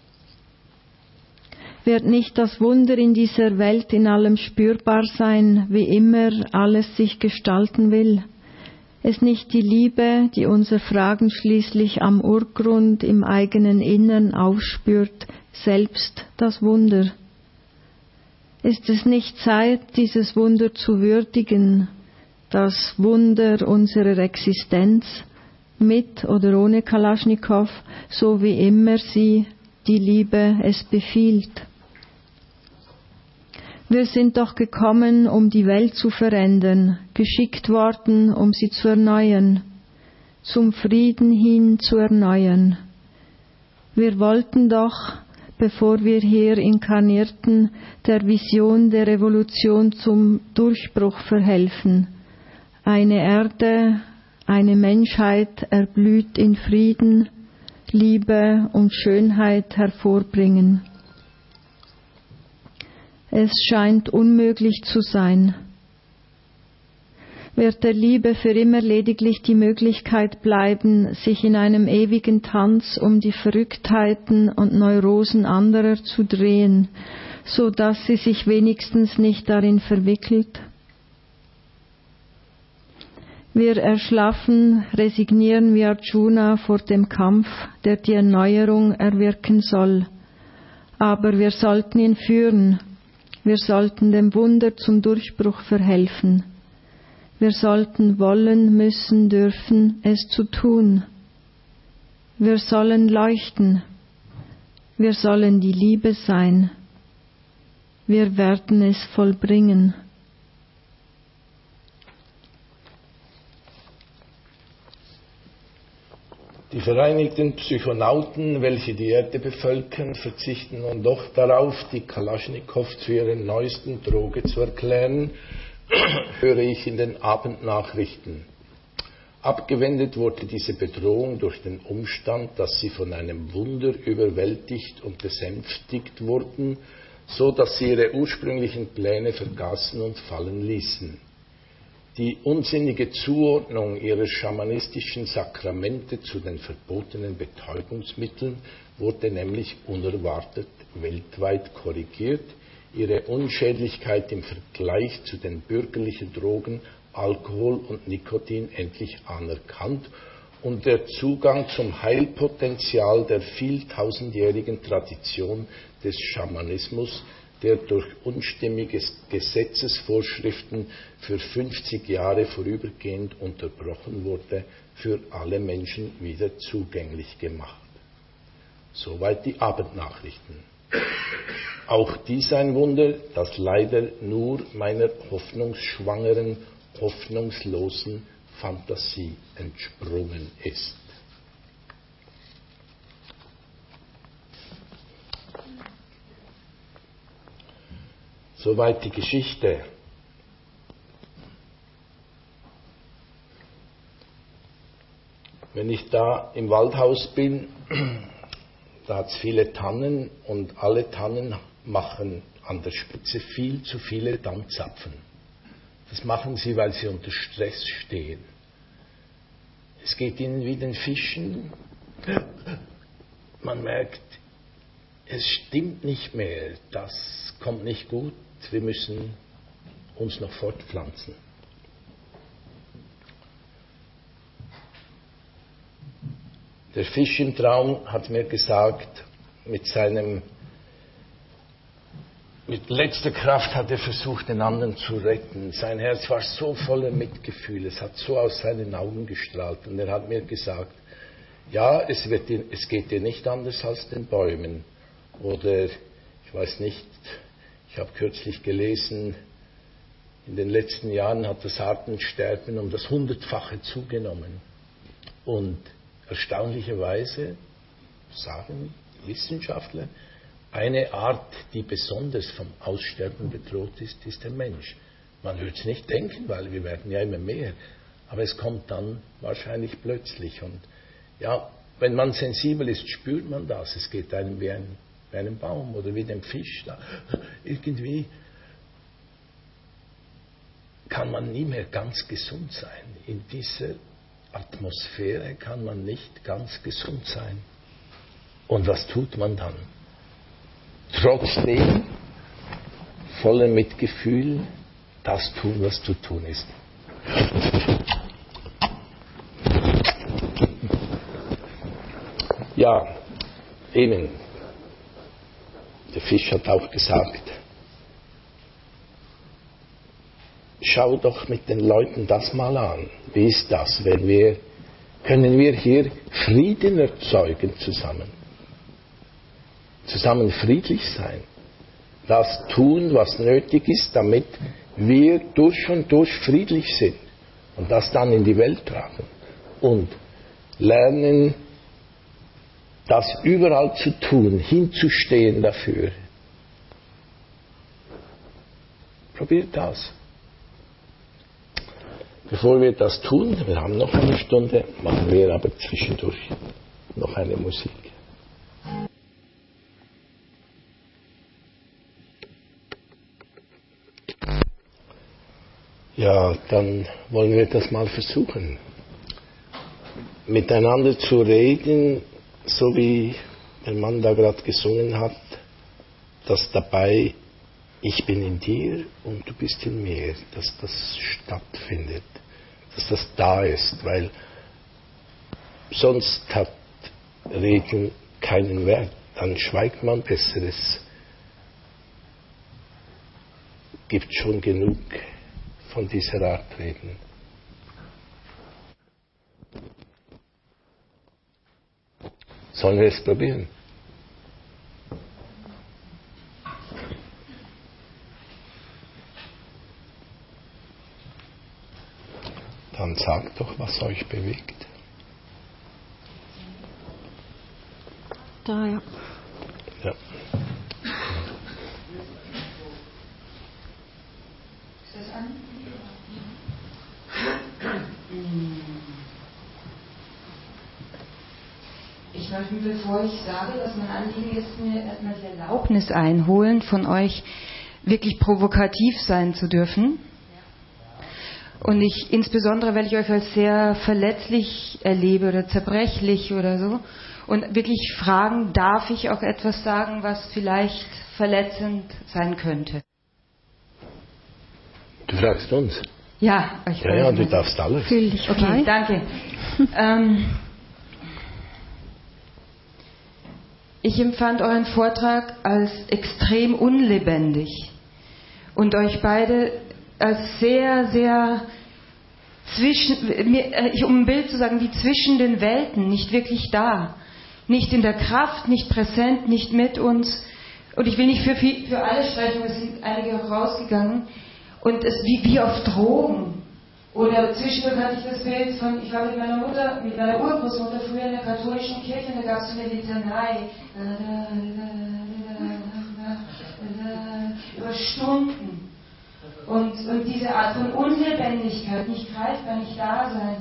C: Wird nicht das Wunder in dieser Welt in allem spürbar sein, wie immer alles sich gestalten will? Es nicht die Liebe, die unser Fragen schließlich am Urgrund im eigenen Innern aufspürt, selbst das Wunder? Ist es nicht Zeit, dieses Wunder zu würdigen, das Wunder unserer Existenz, mit oder ohne Kalaschnikow, so wie immer sie, die Liebe, es befiehlt? Wir sind doch gekommen, um die Welt zu verändern, geschickt worden, um sie zu erneuern, zum Frieden hin zu erneuern. Wir wollten doch, bevor wir hier inkarnierten, der Vision der Revolution zum Durchbruch verhelfen. Eine Erde, eine Menschheit erblüht in Frieden, Liebe und Schönheit hervorbringen. Es scheint unmöglich zu sein. Wird der Liebe für immer lediglich die Möglichkeit bleiben, sich in einem ewigen Tanz um die Verrücktheiten und Neurosen anderer zu drehen, so dass sie sich wenigstens nicht darin verwickelt? Wir erschlaffen, resignieren wie Arjuna vor dem Kampf, der die Erneuerung erwirken soll. Aber wir sollten ihn führen. Wir sollten dem Wunder zum Durchbruch verhelfen. Wir sollten wollen, müssen, dürfen, es zu tun. Wir sollen leuchten. Wir sollen die Liebe sein. Wir werden es vollbringen.
A: Die Vereinigten Psychonauten, welche die Erde bevölkern, verzichten nun doch darauf, die Kalaschnikow zu ihrer neuesten Droge zu erklären, höre ich in den Abendnachrichten. Abgewendet wurde diese Bedrohung durch den Umstand, dass sie von einem Wunder überwältigt und besänftigt wurden, so dass sie ihre ursprünglichen Pläne vergaßen und fallen ließen. Die unsinnige Zuordnung ihrer schamanistischen Sakramente zu den verbotenen Betäubungsmitteln wurde nämlich unerwartet weltweit korrigiert, ihre Unschädlichkeit im Vergleich zu den bürgerlichen Drogen Alkohol und Nikotin endlich anerkannt und der Zugang zum Heilpotenzial der vieltausendjährigen Tradition des Schamanismus, der durch unstimmige Gesetzesvorschriften für 50 Jahre vorübergehend unterbrochen wurde, für alle Menschen wieder zugänglich gemacht. Soweit die Abendnachrichten. Auch dies ein Wunder, das leider nur meiner hoffnungsschwangeren, hoffnungslosen Fantasie entsprungen ist. Soweit die Geschichte. Wenn ich da im Waldhaus bin, da hat es viele Tannen und alle Tannen machen an der Spitze viel zu viele Dampfzapfen. Das machen sie, weil sie unter Stress stehen. Es geht ihnen wie den Fischen. Man merkt, es stimmt nicht mehr, das kommt nicht gut, wir müssen uns noch fortpflanzen. Der Fisch im Traum hat mir gesagt, mit letzter Kraft hat er versucht, den anderen zu retten. Sein Herz war so voller Mitgefühl, es hat so aus seinen Augen gestrahlt. Und er hat mir gesagt, ja, es geht dir nicht anders als den Bäumen. Oder, ich weiß nicht, ich habe kürzlich gelesen, in den letzten Jahren hat das Artensterben um das 100-fache zugenommen. Und erstaunlicherweise sagen Wissenschaftler, eine Art, die besonders vom Aussterben bedroht ist, ist der Mensch. Man würde es nicht denken, weil wir werden ja immer mehr. Aber es kommt dann wahrscheinlich plötzlich. Und ja, wenn man sensibel ist, spürt man das. Es geht einem wie einem Baum oder wie dem Fisch. Da. Irgendwie kann man nie mehr ganz gesund sein. In dieser Atmosphäre kann man nicht ganz gesund sein. Und was tut man dann? Trotzdem, voller Mitgefühl, das tun, was zu tun ist. Ja, eben. Der Fisch hat auch gesagt, schau doch mit den Leuten das mal an. Wie ist das, können wir hier Frieden erzeugen zusammen? Zusammen friedlich sein. Das tun, was nötig ist, damit wir durch und durch friedlich sind. Und das dann in die Welt tragen. Und lernen, das überall zu tun, hinzustehen dafür. Probiert das. Bevor wir das tun, wir haben noch eine Stunde, machen wir aber zwischendurch noch eine Musik. Ja, dann wollen wir das mal versuchen. Miteinander zu reden, so wie der Mann da gerade gesungen hat, dass dabei ich bin in dir und du bist in mir, dass das stattfindet, dass das da ist, weil sonst hat Reden keinen Wert, dann schweigt man besser. gibt schon genug von dieser Art Reden. Sollen wir es probieren? Dann sagt doch, was euch bewegt.
C: Da, ja.
A: Ja.
D: Ist das an? Ich möchte, bevor ich sage, was mein Anliegen ist, mir erstmal die Erlaubnis einholen, von euch wirklich provokativ sein zu dürfen. Und insbesondere, weil ich euch als sehr verletzlich erlebe oder zerbrechlich oder so. Und wirklich fragen, darf ich auch etwas sagen, was vielleicht verletzend sein könnte?
A: Du fragst uns?
D: Ja,
A: Ja, du darfst alles.
C: Fühl dich frei.
D: Okay, danke. Ich empfand euren Vortrag als extrem unlebendig und euch beide als sehr, sehr um ein Bild zu sagen, wie zwischen den Welten, nicht wirklich da. Nicht in der Kraft, nicht präsent, nicht mit uns. Und ich will nicht für alle sprechen, es sind einige auch rausgegangen. Und es wie auf Drogen. Oder zwischendurch hatte ich das Bild von, ich war mit meiner Urgroßmutter früher in der katholischen Kirche und da gab es so eine Litanei. Über Stunden. Und diese Art von Unlebendigkeit, nicht greifbar, nicht da sein,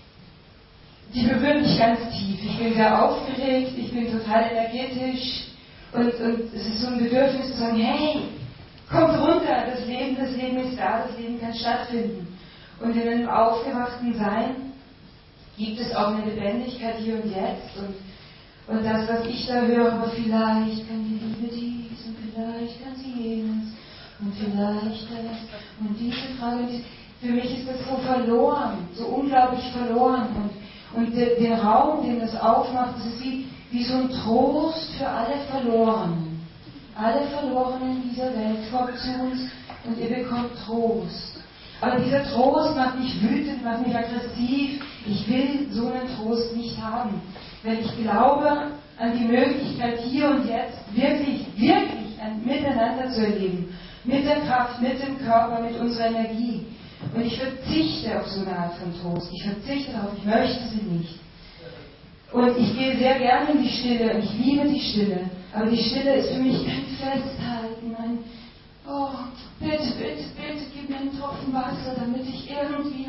D: die berührt mich ganz tief. Ich bin sehr aufgeregt, ich bin total energetisch und es ist so ein Bedürfnis zu sagen, hey, kommt runter, das Leben ist da, das Leben kann stattfinden. Und in einem aufgewachten Sein gibt es auch eine Lebendigkeit hier und jetzt und das, was ich da höre, aber vielleicht kann die Liebe dies und vielleicht kann sie jenes und vielleicht das und diese Frage, für mich ist das so verloren, so unglaublich verloren und den Raum, den das aufmacht, das ist wie so ein Trost für alle Verlorenen. Alle Verlorenen dieser Welt kommt zu uns und ihr bekommt Trost. Aber dieser Trost macht mich wütend, macht mich aggressiv. Ich will so einen Trost nicht haben. Wenn ich glaube an die Möglichkeit, hier und jetzt wirklich ein Miteinander zu erleben. Mit der Kraft, mit dem Körper, mit unserer Energie. Und ich verzichte auf so eine Art von Trost. Ich verzichte darauf, ich möchte sie nicht. Und ich gehe sehr gerne in die Stille und ich liebe die Stille. Aber die Stille ist für mich ein Festhalten, oh, bitte, gib mir einen Tropfen Wasser, damit ich irgendwie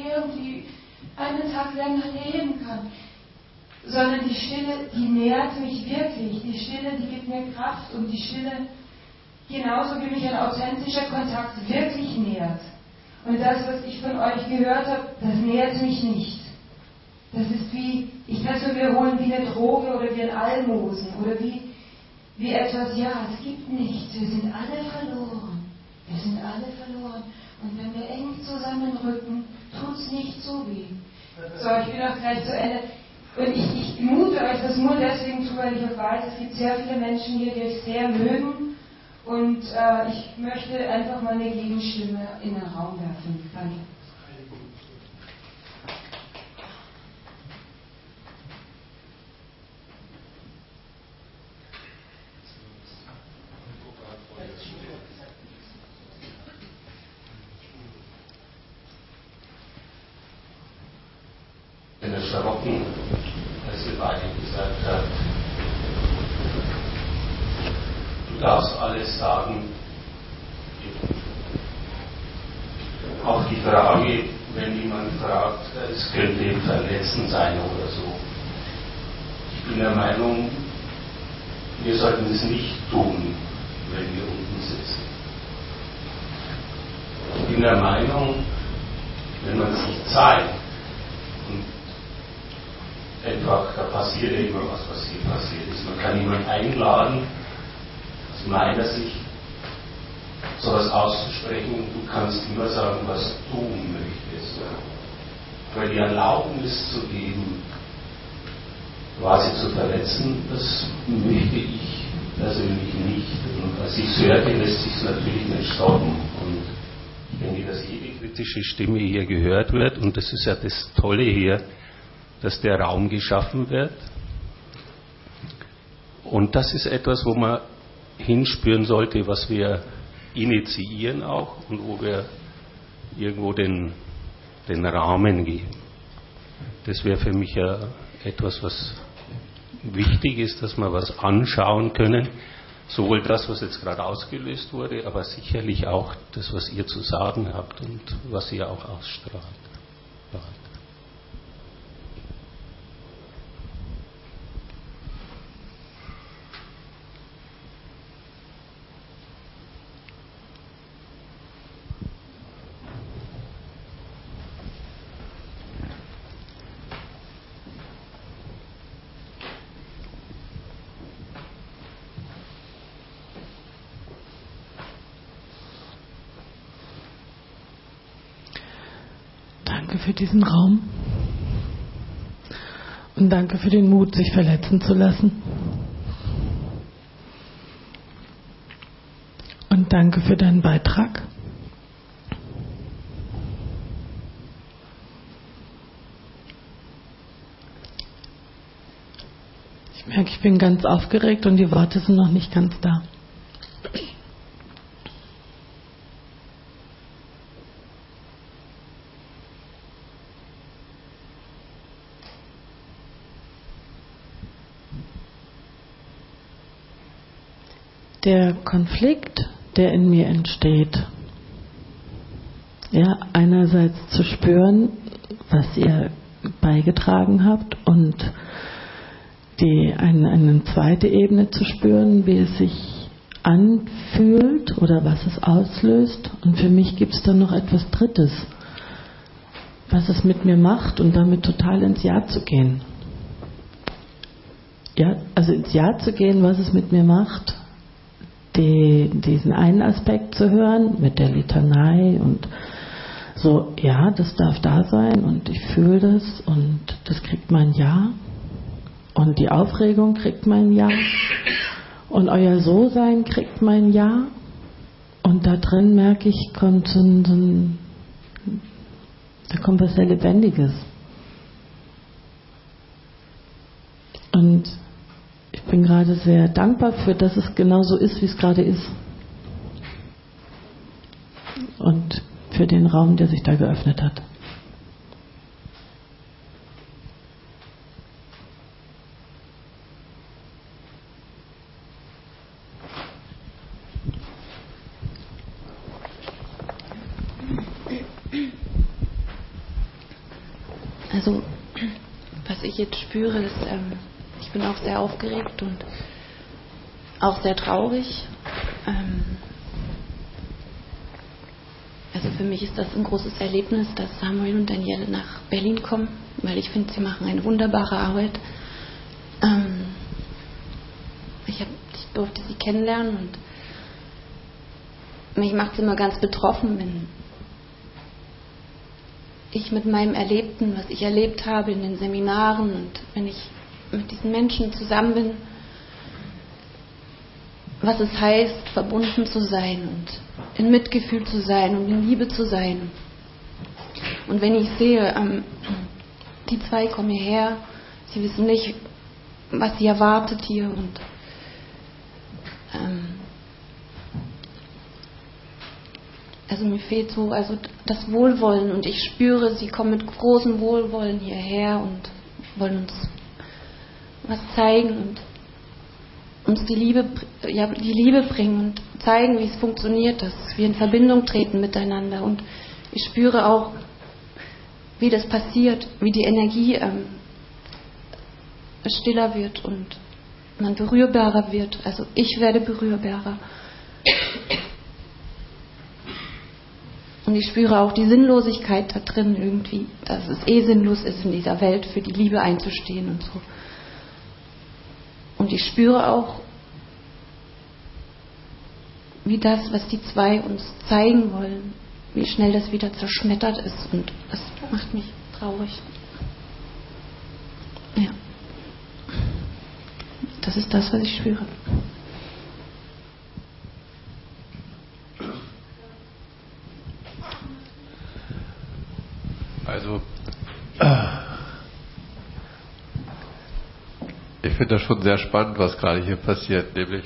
D: einen Tag länger leben kann. Sondern die Stille, die nährt mich wirklich. Die Stille, die gibt mir Kraft und die Stille, genauso wie mich ein authentischer Kontakt wirklich nährt. Und das, was ich von euch gehört habe, das nährt mich nicht. Das ist ich kann es mir wiederholen, wie eine Droge oder wie ein Almosen oder wie etwas, ja, es gibt nichts, wir sind alle verloren. Wir sind alle verloren. Und wenn wir eng zusammenrücken, tut es nicht so weh. So, ich bin auch gleich zu Ende. Und ich mute euch das nur deswegen zu, weil ich auch weiß, es gibt sehr viele Menschen hier, die euch sehr mögen. Und ich möchte einfach mal eine Gegenstimme in den Raum werfen. Danke.
E: Ich bin erschrocken, als ihr beide gesagt habt, du darfst alles sagen. Auch die Frage, wenn jemand fragt, es könnte verletzend sein oder so. Ich bin der Meinung, wir sollten es nicht tun, wenn wir unten sitzen. Ich bin der Meinung, wenn man sich zeigt und einfach, da passiert ja immer was passiert ist. Man kann jemanden einladen, aus meiner Sicht, sowas auszusprechen und du kannst immer sagen, was du möchtest. Weil die Erlaubnis zu geben, quasi zu verletzen, das möchte ich persönlich nicht. Und als ich es hörte, lässt sich es natürlich nicht stoppen. Und ich denke, dass jede kritische Stimme hier gehört wird. Und das ist ja das Tolle hier, dass der Raum geschaffen wird. Und das ist etwas, wo man hinspüren sollte, was wir initiieren auch und wo wir irgendwo den Rahmen geben. Das wäre für mich ja etwas, was wichtig ist, dass wir was anschauen können. Sowohl das, was jetzt gerade ausgelöst wurde, aber sicherlich auch das, was ihr zu sagen habt und was ihr auch ausstrahlt.
F: Danke für diesen Raum und danke für den Mut, sich verletzen zu lassen. Und danke für deinen Beitrag. Ich merke, ich bin ganz aufgeregt und die Worte sind noch nicht ganz da. Der Konflikt, der in mir entsteht, ja, einerseits zu spüren, was ihr beigetragen habt und eine zweite Ebene zu spüren, wie es sich anfühlt oder was es auslöst. Und für mich gibt es dann noch etwas Drittes, was es mit mir macht und damit total ins Ja zu gehen. Ja, also ins Ja zu gehen, was es mit mir macht, diesen einen Aspekt zu hören mit der Litanei und so, ja, das darf da sein und ich fühle das und das kriegt mein Ja und die Aufregung kriegt mein Ja und euer So-Sein kriegt mein Ja und da drin merke ich, da kommt was sehr Lebendiges und ich bin gerade sehr dankbar für, dass es genau so ist, wie es gerade ist. Und für den Raum, der sich da geöffnet hat.
B: Also, was ich jetzt spüre, ist, ich bin auch sehr aufgeregt und auch sehr traurig. Also für mich ist das ein großes Erlebnis, dass Samuel und Danielle nach Berlin kommen, weil ich finde, sie machen eine wunderbare Arbeit. Ich durfte sie kennenlernen und mich macht es immer ganz betroffen, wenn ich mit meinem Erlebten, was ich erlebt habe in den Seminaren und wenn ich mit diesen Menschen zusammen bin, was es heißt, verbunden zu sein und in Mitgefühl zu sein und in Liebe zu sein. Und wenn ich sehe, die zwei kommen hierher, sie wissen nicht, was sie erwartet hier und also mir fehlt so das Wohlwollen und ich spüre, sie kommen mit großem Wohlwollen hierher und wollen uns was zeigen und uns die Liebe bringen und zeigen, wie es funktioniert, dass wir in Verbindung treten miteinander. Und ich spüre auch, wie das passiert, wie die Energie stiller wird und man berührbarer wird. Also ich werde berührbarer. Und ich spüre auch die Sinnlosigkeit da drin irgendwie, dass es sinnlos ist, in dieser Welt für die Liebe einzustehen und so. Und ich spüre auch, wie das, was die zwei uns zeigen wollen, wie schnell das wieder zerschmettert ist. Und das macht mich traurig. Ja. Das ist das, was ich spüre.
G: Also, ich finde das schon sehr spannend, was gerade hier passiert, nämlich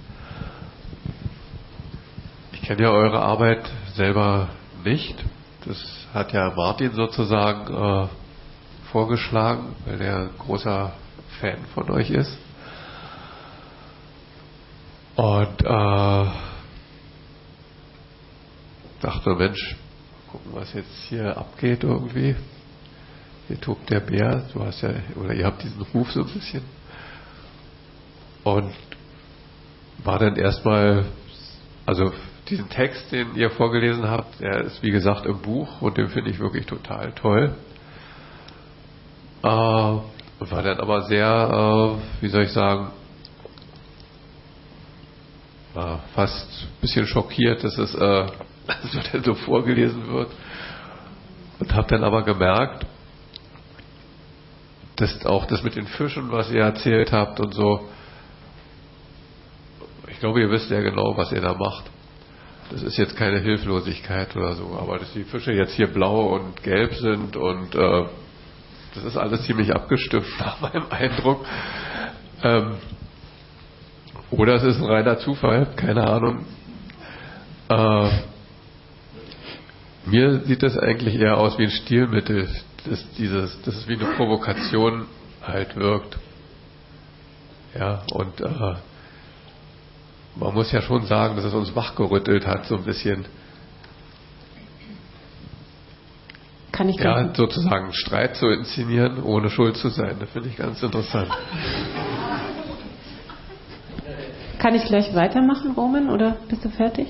G: ich kenne ja eure Arbeit selber nicht. Das hat ja Martin sozusagen vorgeschlagen, weil er ein großer Fan von euch ist. Und dachte, Mensch, gucken, was jetzt hier abgeht irgendwie. Hier tobt der Bär, du hast ja, oder ihr habt diesen Ruf so ein bisschen. Und war dann erstmal, also diesen Text, den ihr vorgelesen habt, der ist wie gesagt im Buch und den finde ich wirklich total toll. War dann aber sehr, wie soll ich sagen, fast ein bisschen schockiert, dass es so vorgelesen wird. Und habe dann aber gemerkt, dass auch das mit den Fischen, was ihr erzählt habt und so, ich glaube, ihr wisst ja genau, was ihr da macht. Das ist jetzt keine Hilflosigkeit oder so, aber dass die Fische jetzt hier blau und gelb sind und das ist alles ziemlich abgestimmt nach meinem Eindruck. Oder es ist ein reiner Zufall, keine Ahnung. Mir sieht das eigentlich eher aus wie ein Stilmittel, dass es wie eine Provokation halt wirkt. Ja, und man muss ja schon sagen, dass es uns wachgerüttelt hat, so ein bisschen.
F: Kann ich
G: ja, sozusagen Streit zu inszenieren, ohne schuld zu sein. Das finde ich ganz interessant.
F: Kann ich gleich weitermachen, Roman, oder bist du fertig?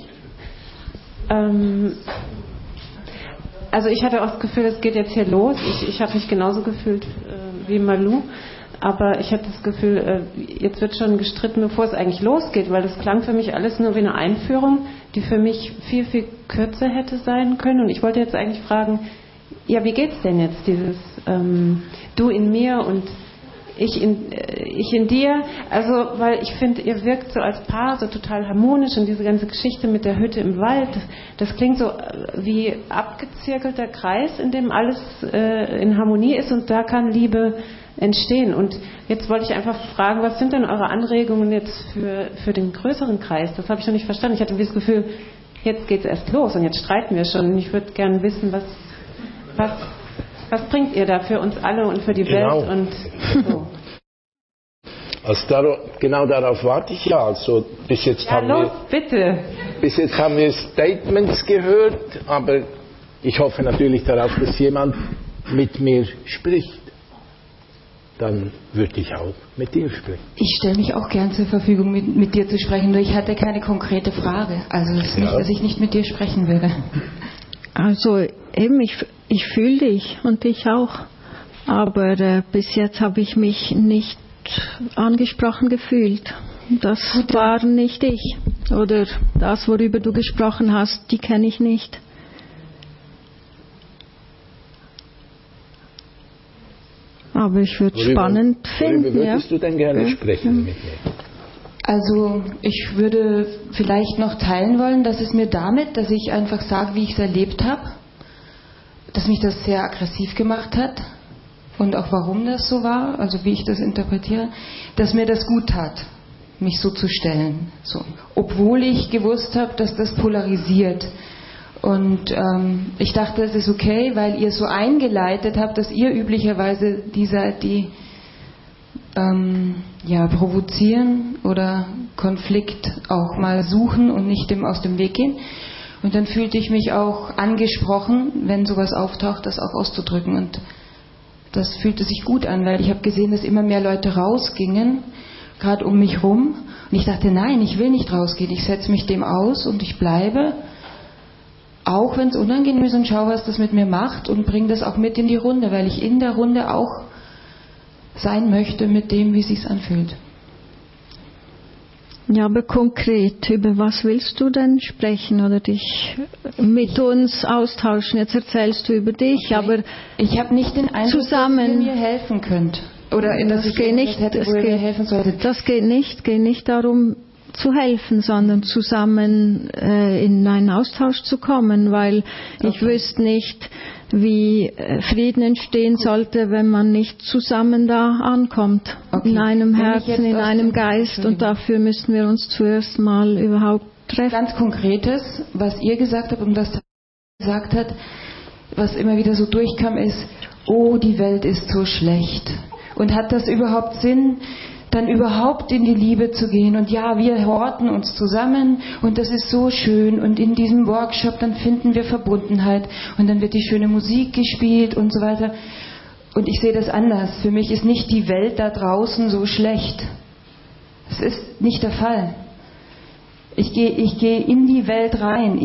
F: Also ich hatte auch das Gefühl, es geht jetzt hier los. Ich habe mich genauso gefühlt wie Malou, aber ich hatte das Gefühl, jetzt wird schon gestritten, bevor es eigentlich losgeht, weil das klang für mich alles nur wie eine Einführung, die für mich viel, viel kürzer hätte sein können. Und ich wollte jetzt eigentlich fragen, ja, wie geht's denn jetzt, dieses Du in mir und ich in dir, also weil ich finde, ihr wirkt so als Paar so total harmonisch und diese ganze Geschichte mit der Hütte im Wald, das klingt so wie abgezirkelter Kreis, in dem alles in Harmonie ist und da kann Liebe entstehen. Und jetzt wollte ich einfach fragen, was sind denn eure Anregungen jetzt für den größeren Kreis? Das habe ich noch nicht verstanden. Ich hatte das Gefühl, jetzt geht's erst los und jetzt streiten wir schon und ich würde gerne wissen, was bringt ihr da für uns alle und für die Welt und so?
A: Also genau darauf warte ich ja. Also bis jetzt haben wir Statements gehört, aber ich hoffe natürlich darauf, dass jemand mit mir spricht. Dann würde ich auch mit dir sprechen.
D: Ich stelle mich auch gern zur Verfügung, mit dir zu sprechen, nur ich hatte keine konkrete Frage. Also es ist nicht, dass ich nicht mit dir sprechen würde.
C: Also eben, ich fühle dich und ich auch. Aber bis jetzt habe ich mich nicht angesprochen gefühlt. Das war nicht ich. Oder das, worüber du gesprochen hast, die kenne ich nicht. Aber ich würde es spannend finden.
A: Worüber würdest du denn gerne sprechen mit mir?
D: Also ich würde vielleicht noch teilen wollen, dass es mir damit, dass ich einfach sage, wie ich es erlebt habe, dass mich das sehr aggressiv gemacht hat und auch warum das so war, also wie ich das interpretiere, dass mir das gut tat, mich so zu stellen. So. Obwohl ich gewusst habe, dass das polarisiert. Und ich dachte, es ist okay, weil ihr so eingeleitet habt, dass ihr üblicherweise die provozieren oder Konflikt auch mal suchen und nicht dem aus dem Weg gehen. Und dann fühlte ich mich auch angesprochen, wenn sowas auftaucht, das auch auszudrücken. Und das fühlte sich gut an, weil ich habe gesehen, dass immer mehr Leute rausgingen, gerade um mich rum. Und ich dachte, nein, ich will nicht rausgehen. Ich setze mich dem aus und ich bleibe, auch wenn es unangenehm ist, und schaue, was das mit mir macht und bringe das auch mit in die Runde, weil ich in der Runde auch sein möchte mit dem, wie es sich anfühlt.
C: Ja, aber konkret, über was willst du denn sprechen oder dich mit uns austauschen? Jetzt erzählst du über dich, okay. Aber
D: ich habe nicht den Eindruck,
C: zusammen,
D: dass ihr mir helfen könnt. Oder dass ich
C: nicht,
D: hätte, wo ihr mir helfen solltet.
C: Das geht nicht darum zu helfen, sondern zusammen in einen Austausch zu kommen, weil ich wüsste nicht, wie Frieden entstehen sollte, wenn man nicht zusammen da ankommt. Okay. In einem Herzen, in einem Geist. Und dafür müssen wir uns zuerst mal überhaupt treffen.
D: Ganz Konkretes, was ihr gesagt habt und was gesagt hat, was immer wieder so durchkam, ist, oh, die Welt ist so schlecht. Und hat das überhaupt Sinn, dann überhaupt in die Liebe zu gehen? Und ja, wir horten uns zusammen und das ist so schön. Und in diesem Workshop, dann finden wir Verbundenheit und dann wird die schöne Musik gespielt und so weiter. Und ich sehe das anders. Für mich ist nicht die Welt da draußen so schlecht. Das ist nicht der Fall. Ich gehe in die Welt rein.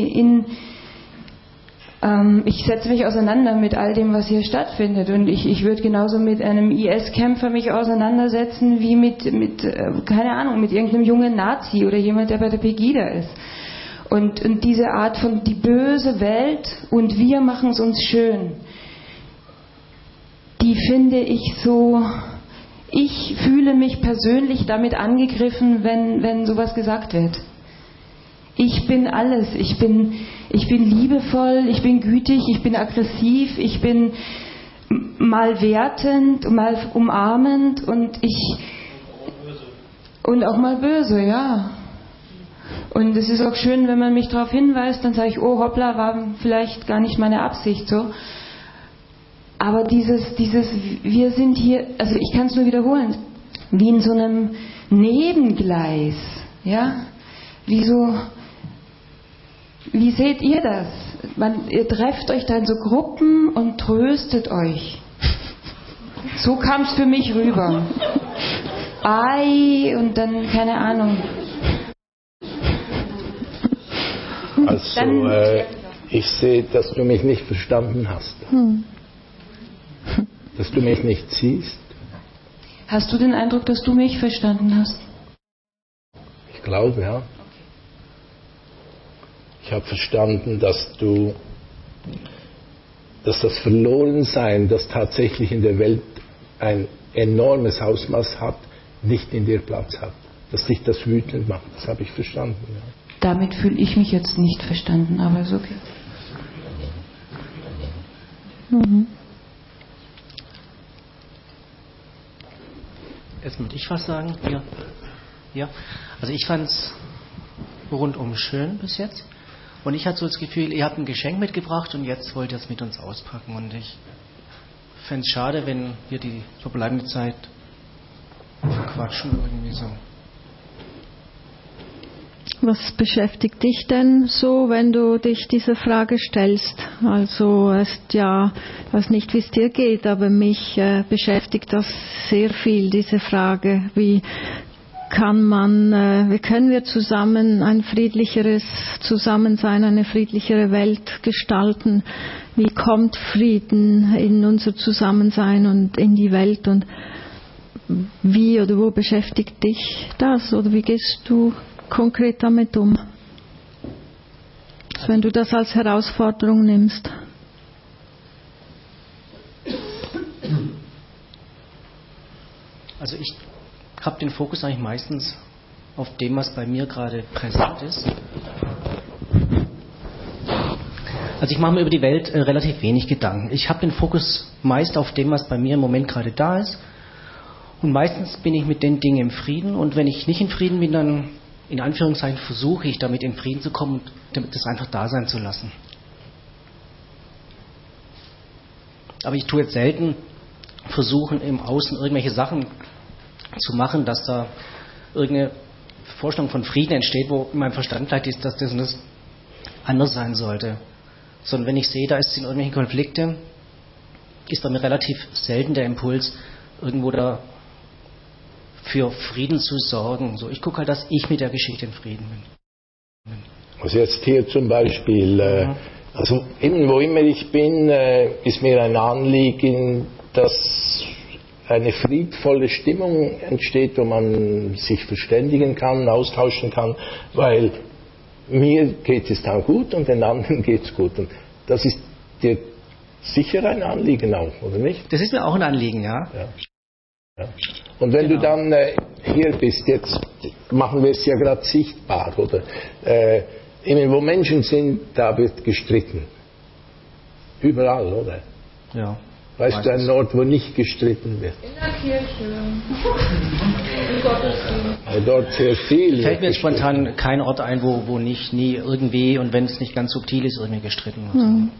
D: Ich setze mich auseinander mit all dem, was hier stattfindet. Und ich würde genauso mit einem IS-Kämpfer mich auseinandersetzen wie mit keine Ahnung, mit irgendeinem jungen Nazi oder jemand, der bei der Pegida ist. Und diese Art von die böse Welt und wir machen es uns schön, die finde ich so, ich fühle mich persönlich damit angegriffen, wenn sowas gesagt wird. Ich bin alles. Ich bin liebevoll, ich bin gütig, ich bin aggressiv, ich bin mal wertend, mal umarmend und auch mal böse, ja. Und es ist auch schön, wenn man mich darauf hinweist, dann sage ich, oh hoppla, war vielleicht gar nicht meine Absicht so. Aber dieses, wir sind hier, also ich kann es nur wiederholen, wie in so einem Nebengleis, ja, wie seht ihr das? Ihr trefft euch da in so Gruppen und tröstet euch. So kam es für mich rüber. Ei und dann, keine Ahnung.
A: Also, ich sehe, dass du mich nicht verstanden hast. Dass du mich nicht siehst.
D: Hast du den Eindruck, dass du mich verstanden hast?
A: Ich glaube, ja. Ich habe verstanden, dass das Verlorensein, das tatsächlich in der Welt ein enormes Ausmaß hat, nicht in dir Platz hat. Dass dich das wütend macht. Das habe ich verstanden. Ja.
D: Damit fühle ich mich jetzt nicht verstanden, aber ist okay.
H: Jetzt möchte ich was sagen. Ja. Also ich fand es rundum schön bis jetzt. Und ich hatte so das Gefühl, ihr habt ein Geschenk mitgebracht und jetzt wollt ihr es mit uns auspacken. Und ich fände es schade, wenn wir die verbleibende Zeit verquatschen irgendwie so.
C: Was beschäftigt dich denn so, wenn du dich dieser Frage stellst? Also es ist ja, ich weiß nicht, wie es dir geht, aber mich beschäftigt das sehr viel, diese Frage. Wie können wir zusammen ein friedlicheres Zusammensein, eine friedlichere Welt gestalten? Wie kommt Frieden in unser Zusammensein und in die Welt? Und wie oder wo beschäftigt dich das? Oder wie gehst du konkret damit um? Also wenn du das als Herausforderung nimmst.
H: Also ich habe den Fokus eigentlich meistens auf dem, was bei mir gerade präsent ist. Also ich mache mir über die Welt relativ wenig Gedanken. Ich habe den Fokus meist auf dem, was bei mir im Moment gerade da ist. Und meistens bin ich mit den Dingen im Frieden. Und wenn ich nicht in Frieden bin, dann in Anführungszeichen versuche ich damit in Frieden zu kommen und das einfach da sein zu lassen. Aber ich tue jetzt selten versuchen, im Außen irgendwelche Sachen zu machen, dass da irgendeine Vorstellung von Frieden entsteht, wo in meinem Verstand vielleicht ist, dass das und das anders sein sollte. Sondern wenn ich sehe, da ist in irgendwelchen Konflikten, ist bei mir relativ selten der Impuls, irgendwo da für Frieden zu sorgen. So, ich gucke halt, dass ich mit der Geschichte in Frieden bin.
A: Also jetzt hier zum Beispiel, also wo immer ich bin, ist mir ein Anliegen, dass eine friedvolle Stimmung entsteht, wo man sich verständigen kann, austauschen kann, weil mir geht es dann gut und den anderen geht es gut. Und das ist dir sicher ein Anliegen auch, oder nicht?
H: Das ist mir auch ein Anliegen, ja.
A: Ja. Und wenn du dann hier bist, jetzt machen wir es ja gerade sichtbar, oder? Immer wo Menschen sind, da wird gestritten. Überall, oder?
H: Ja.
A: Weißt du einen Ort, wo nicht gestritten wird?
B: In der Kirche. Im Gottesdienst.
A: Ja, dort sehr viel.
H: Fällt mir spontan kein Ort ein, wo nicht nie irgendwie, und wenn es nicht ganz subtil ist, irgendwie gestritten wird.
C: Mhm.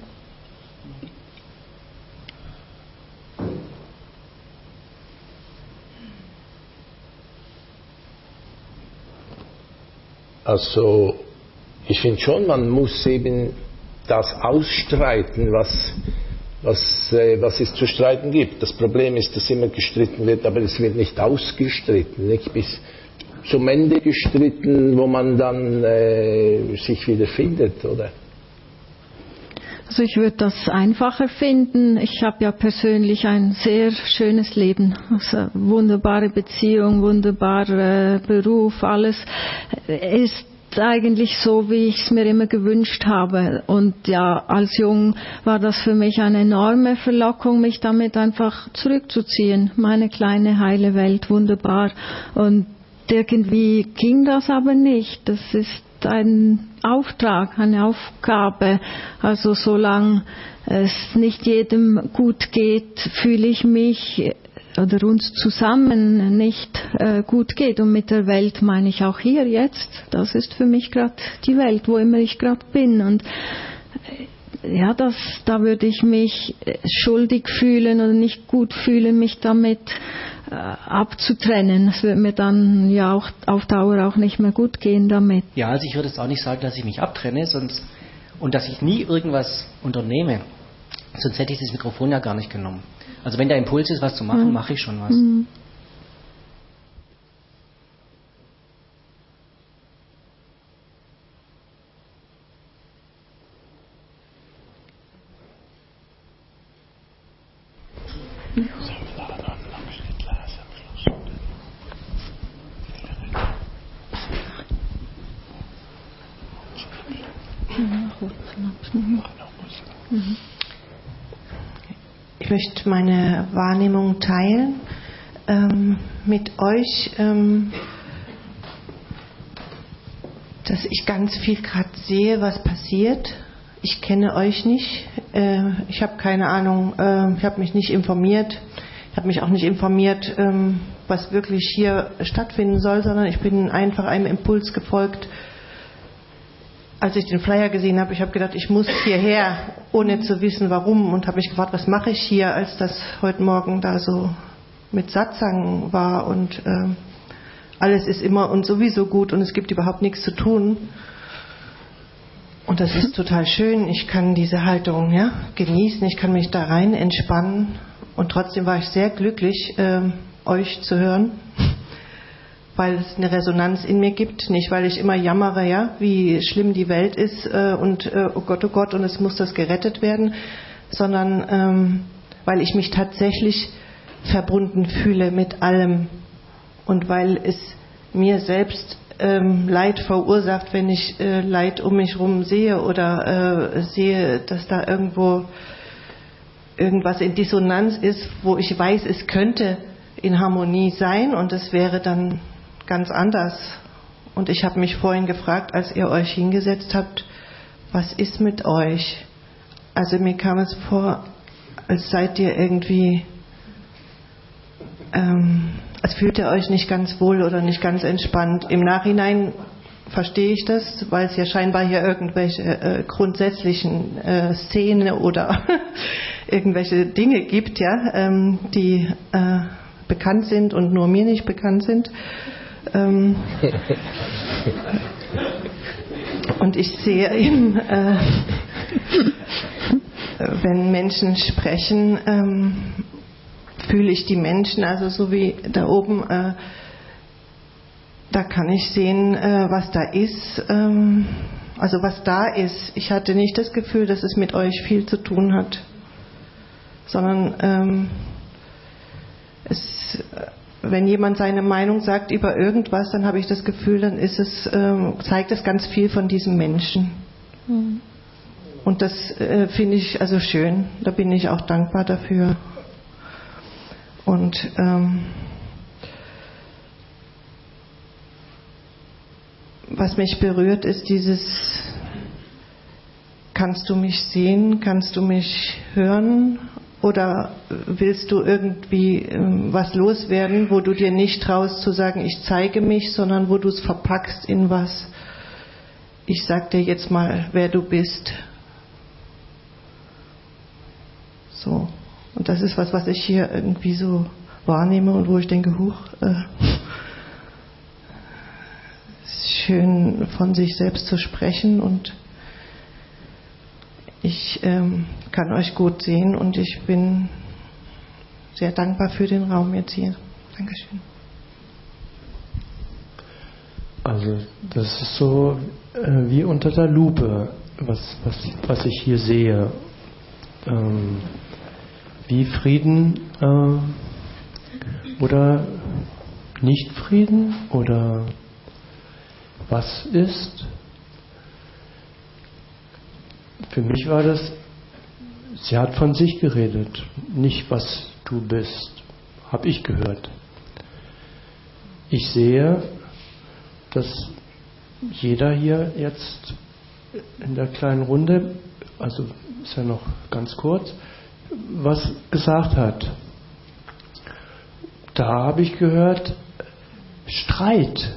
A: Also, ich finde schon, man muss eben das ausstreiten, was es zu streiten gibt. Das Problem ist, dass immer gestritten wird, aber es wird nicht ausgestritten, nicht bis zum Ende gestritten, wo man dann sich wieder findet, oder?
C: Also ich würde das einfacher finden. Ich habe ja persönlich ein sehr schönes Leben. Also wunderbare Beziehung, wunderbarer Beruf, alles ist eigentlich so, wie ich es mir immer gewünscht habe. Und ja, als Jung war das für mich eine enorme Verlockung, mich damit einfach zurückzuziehen. Meine kleine heile Welt, wunderbar. Und irgendwie ging das aber nicht. Das ist ein Auftrag, eine Aufgabe. Also solange es nicht jedem gut geht, fühle ich mich oder uns zusammen nicht gut geht. Und mit der Welt meine ich auch hier jetzt. Das ist für mich gerade die Welt, wo immer ich gerade bin. Und ja, da würde ich mich schuldig fühlen oder nicht gut fühlen, mich damit abzutrennen. Es wird mir dann ja auch auf Dauer auch nicht mehr gut gehen damit.
H: Ja, also ich würde jetzt auch nicht sagen, dass ich mich abtrenne und dass ich nie irgendwas unternehme. Sonst hätte ich das Mikrofon ja gar nicht genommen. Also wenn der Impuls ist, was zu machen, mache ich schon was.
C: Mhm.
I: Ich möchte meine Wahrnehmung teilen mit euch, dass ich ganz viel gerade sehe, was passiert. Ich kenne euch nicht. Ich habe keine Ahnung. Ich habe mich nicht informiert. Ich habe mich auch nicht informiert, was wirklich hier stattfinden soll, sondern ich bin einfach einem Impuls gefolgt. Als ich den Flyer gesehen habe, ich habe gedacht, ich muss hierher, ohne zu wissen warum, und habe mich gefragt, was mache ich hier, als das heute Morgen da so mit Satsang war und alles ist immer und sowieso gut und es gibt überhaupt nichts zu tun. Und das ist total schön. Ich kann diese Haltung genießen, ich kann mich da rein entspannen und trotzdem war ich sehr glücklich, euch zu hören. Weil es eine Resonanz in mir gibt, nicht weil ich immer jammere, wie schlimm die Welt ist und oh Gott, und es muss das gerettet werden, sondern weil ich mich tatsächlich verbunden fühle mit allem und weil es mir selbst Leid verursacht, wenn ich Leid um mich herum sehe oder sehe, dass da irgendwo irgendwas in Dissonanz ist, wo ich weiß, es könnte in Harmonie sein und es wäre dann ganz anders. Und ich habe mich vorhin gefragt, als ihr euch hingesetzt habt, was ist mit euch? Also mir kam es vor, als seid ihr irgendwie, als fühlt ihr euch nicht ganz wohl oder nicht ganz entspannt. Im Nachhinein verstehe ich das, weil es ja scheinbar hier irgendwelche grundsätzlichen Szenen oder irgendwelche Dinge gibt, die bekannt sind und nur mir nicht bekannt sind. Und ich sehe eben, wenn Menschen sprechen, fühle ich die Menschen, also so wie da oben, da kann ich sehen, was da ist, also was da ist. Ich hatte nicht das Gefühl, dass es mit euch viel zu tun hat, sondern wenn jemand seine Meinung sagt über irgendwas, dann habe ich das Gefühl, dann zeigt es ganz viel von diesem Menschen. Mhm. Und das finde ich also schön. Da bin ich auch dankbar dafür. Und was mich berührt, ist dieses kannst du mich sehen, kannst du mich hören? Oder willst du irgendwie was loswerden, wo du dir nicht traust zu sagen, ich zeige mich, sondern wo du es verpackst in was, ich sag dir jetzt mal, wer du bist. So. Und das ist was ich hier irgendwie so wahrnehme und wo ich denke, huch, ist schön von sich selbst zu sprechen und ich kann euch gut sehen und ich bin sehr dankbar für den Raum jetzt hier. Dankeschön.
J: Also das ist so wie unter der Lupe, was ich hier sehe. Wie Frieden oder Nicht-Frieden oder was ist. Für mich war das, sie hat von sich geredet, nicht was du bist, habe ich gehört. Ich sehe, dass jeder hier jetzt in der kleinen Runde, also ist ja noch ganz kurz, was gesagt hat. Da habe ich gehört, Streit.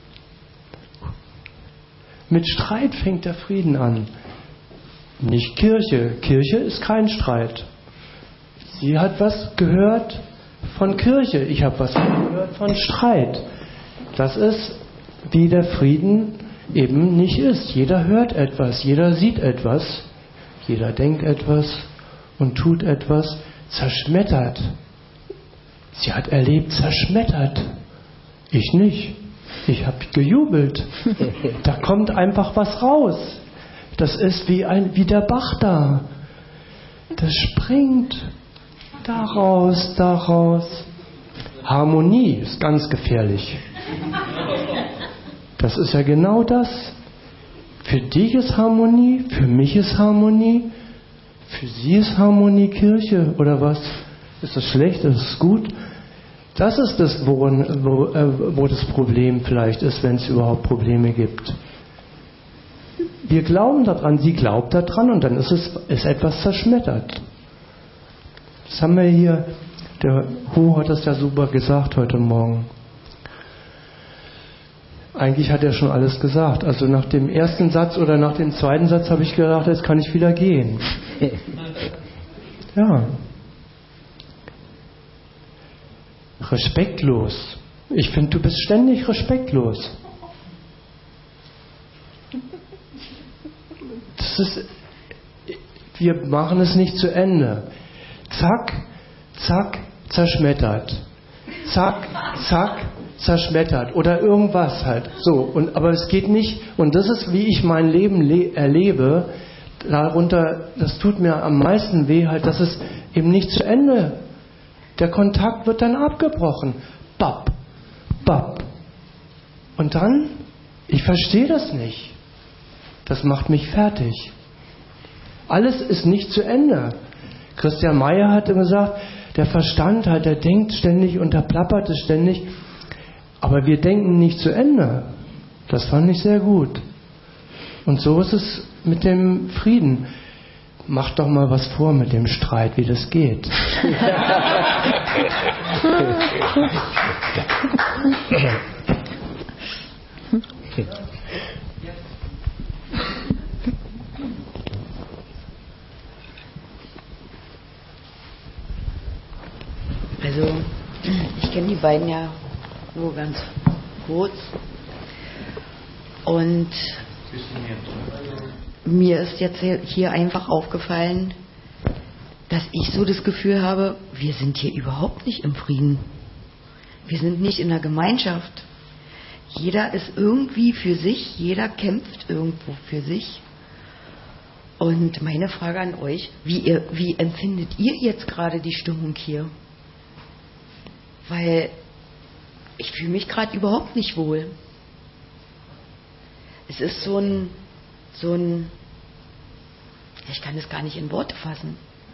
J: Mit Streit fängt der Frieden an. Nicht Kirche. Kirche ist kein Streit. Sie hat was gehört von Kirche. Ich habe was gehört von Streit. Das ist, wie der Frieden eben nicht ist. Jeder hört etwas, jeder sieht etwas, jeder denkt etwas und tut etwas. Zerschmettert. Sie hat erlebt, zerschmettert. Ich nicht. Ich habe gejubelt. Da kommt einfach was raus. Das ist wie der Bach da. Das springt daraus. Harmonie ist ganz gefährlich. Das ist ja genau das. Für dich ist Harmonie, für mich ist Harmonie, für sie ist Harmonie Kirche oder was? Ist das schlecht, ist das gut? Das ist das, wo das Problem vielleicht ist, wenn es überhaupt Probleme gibt. Wir glauben daran, sie glaubt daran und dann ist etwas zerschmettert. Das haben wir hier, der Ho hat das ja super gesagt heute Morgen. Eigentlich hat er schon alles gesagt. Also nach dem ersten Satz oder nach dem zweiten Satz habe ich gedacht, jetzt kann ich wieder gehen. Ja. Respektlos. Ich finde, du bist ständig respektlos. Wir machen es nicht zu Ende. Zack, zack, zerschmettert. Zack, zack, zerschmettert. Oder irgendwas halt. So, aber es geht nicht, und das ist, wie ich mein Leben erlebe, darunter, das tut mir am meisten weh, halt, dass es eben nicht zu Ende. Der Kontakt wird dann abgebrochen. Bap, bap. Und dann, ich verstehe das nicht. Das macht mich fertig. Alles ist nicht zu Ende. Christian Meyer hatte gesagt, der Verstand halt, der denkt ständig und der plappert es ständig. Aber wir denken nicht zu Ende. Das fand ich sehr gut. Und so ist es mit dem Frieden. Mach doch mal was vor mit dem Streit, wie das geht.
K: Also, ich kenne die beiden ja nur ganz kurz. Und mir ist jetzt hier einfach aufgefallen, dass ich so das Gefühl habe, wir sind hier überhaupt nicht im Frieden. Wir sind nicht in der Gemeinschaft. Jeder ist irgendwie für sich, jeder kämpft irgendwo für sich. Und meine Frage an euch, wie empfindet ihr jetzt gerade die Stimmung hier? Weil ich fühle mich gerade überhaupt nicht wohl. Es ist so ein, ich kann es gar nicht in Worte fassen.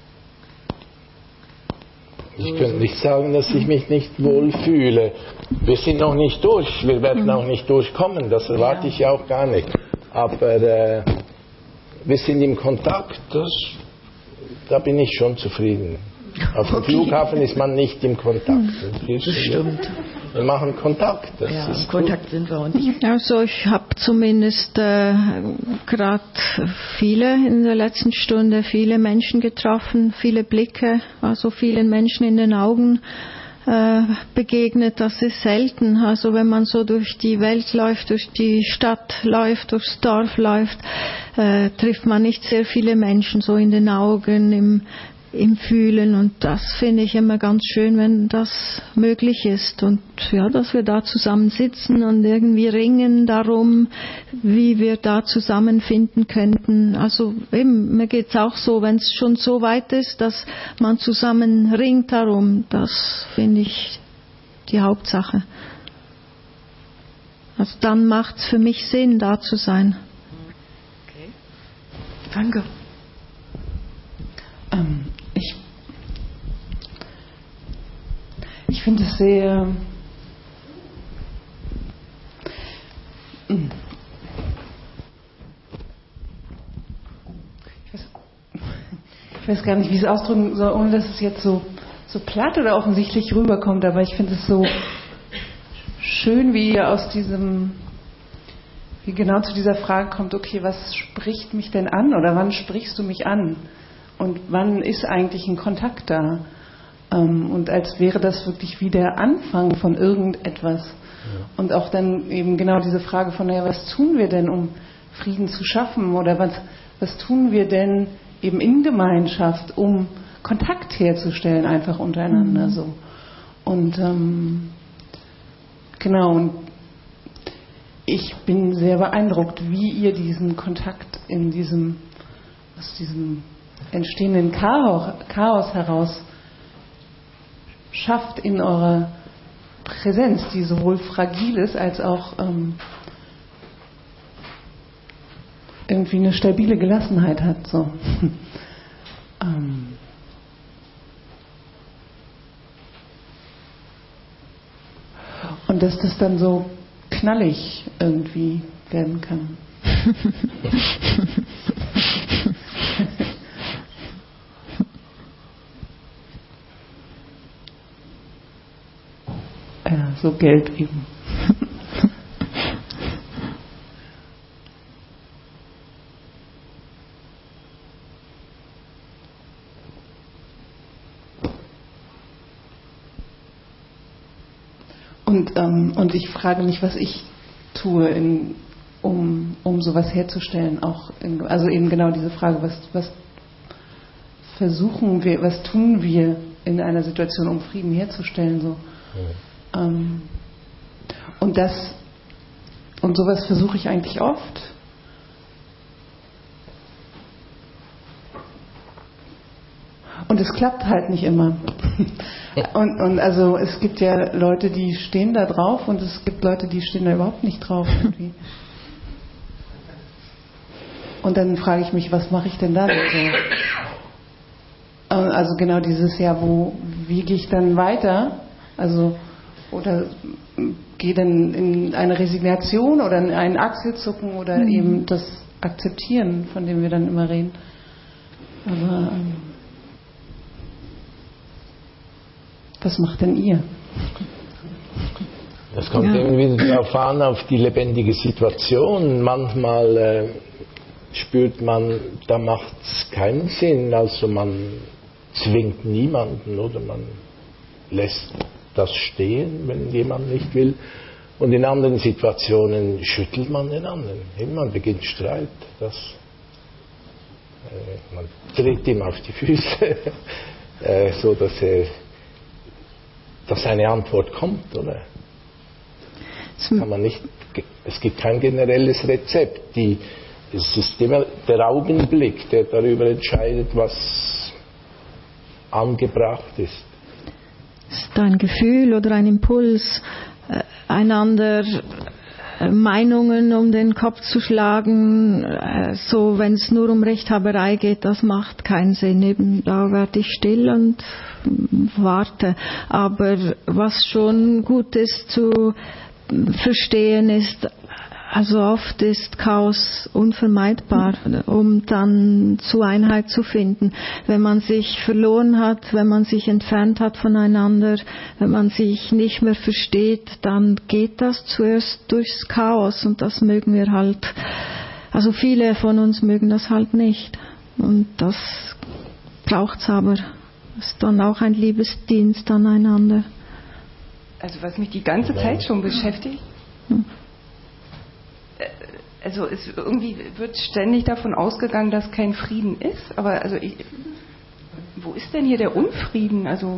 A: Ich könnte nicht sagen, dass ich mich nicht wohl fühle. Wir sind noch nicht durch, wir werden auch nicht durchkommen, das erwarte ich ja auch gar nicht. Aber wir sind im Kontakt, da bin ich schon zufrieden. Auf dem Flughafen ist man nicht im Kontakt.
K: Das stimmt.
A: Wir machen Kontakt.
K: Ja, im Kontakt sind wir. Und
C: ich habe zumindest gerade in der letzten Stunde viele Menschen getroffen, viele Blicke, also vielen Menschen in den Augen begegnet. Das ist selten. Also wenn man so durch die Welt läuft, durch die Stadt läuft, durchs Dorf läuft, trifft man nicht sehr viele Menschen so in den Augen, im Fühlen, und das finde ich immer ganz schön, wenn das möglich ist, und ja, dass wir da zusammen sitzen und irgendwie ringen darum, wie wir da zusammenfinden könnten. Also eben, mir geht's auch so, wenn es schon so weit ist, dass man zusammen ringt darum, das finde ich die Hauptsache. Also dann macht es für mich Sinn, da zu sein.
K: Okay. Danke.
L: Ich finde es sehr ich weiß gar nicht, wie ich es ausdrücken soll, ohne dass es jetzt so platt oder offensichtlich rüberkommt, aber ich finde es so schön, wie ihr wie genau zu dieser Frage kommt, okay, was spricht mich denn an oder wann sprichst du mich an und wann ist eigentlich ein Kontakt da? Und als wäre das wirklich wie der Anfang von irgendetwas. Ja. Und auch dann eben genau diese Frage von, naja, was tun wir denn, um Frieden zu schaffen? Oder was tun wir denn eben in Gemeinschaft, um Kontakt herzustellen, einfach untereinander so. Und genau, und ich bin sehr beeindruckt, wie ihr diesen Kontakt aus diesem entstehenden Chaos heraus schafft in eurer Präsenz, die sowohl fragil ist als auch irgendwie eine stabile Gelassenheit hat. So. Und dass das dann so knallig irgendwie werden kann. Ja, so gelb eben. Und ich frage mich, was ich tue, um sowas herzustellen. Also eben genau diese Frage, was versuchen wir, was tun wir in einer Situation, um Frieden herzustellen. So. Ja. Und sowas versuche ich eigentlich oft. Und es klappt halt nicht immer. Und also es gibt ja Leute, die stehen da drauf, und es gibt Leute, die stehen da überhaupt nicht drauf irgendwie. Und dann frage ich mich, was mache ich denn dann? Also genau dieses Jahr, wie gehe ich dann weiter? Also oder gehe dann in eine Resignation oder in einen Achselzucken oder eben das Akzeptieren, von dem wir dann immer reden. Aber was macht denn ihr?
A: Das kommt irgendwie darauf an, auf die lebendige Situation. Manchmal spürt man, da macht es keinen Sinn. Also man zwingt niemanden, oder man lässt das stehen, wenn jemand nicht will. Und in anderen Situationen schüttelt man den anderen. Man beginnt Streit. Man tritt ihm auf die Füße, so dass eine Antwort kommt, oder? Kann man nicht, es gibt kein generelles Rezept. Es ist immer der Augenblick, der darüber entscheidet, was angebracht ist.
C: Es ist ein Gefühl oder ein Impuls, einander Meinungen um den Kopf zu schlagen, so wenn es nur um Rechthaberei geht, das macht keinen Sinn. Eben, da werde ich still und warte. Aber was schon gut ist zu verstehen, ist Also oft ist Chaos unvermeidbar, um dann zur Einheit zu finden. Wenn man sich verloren hat, wenn man sich entfernt hat voneinander, wenn man sich nicht mehr versteht, dann geht das zuerst durchs Chaos und das mögen wir halt, also viele von uns mögen das halt nicht. Und das braucht's aber. Das ist dann auch ein Liebesdienst aneinander.
D: Also was mich die ganze Zeit schon beschäftigt, also irgendwie wird ständig davon ausgegangen, dass kein Frieden ist, aber also wo ist denn hier der Unfrieden? Also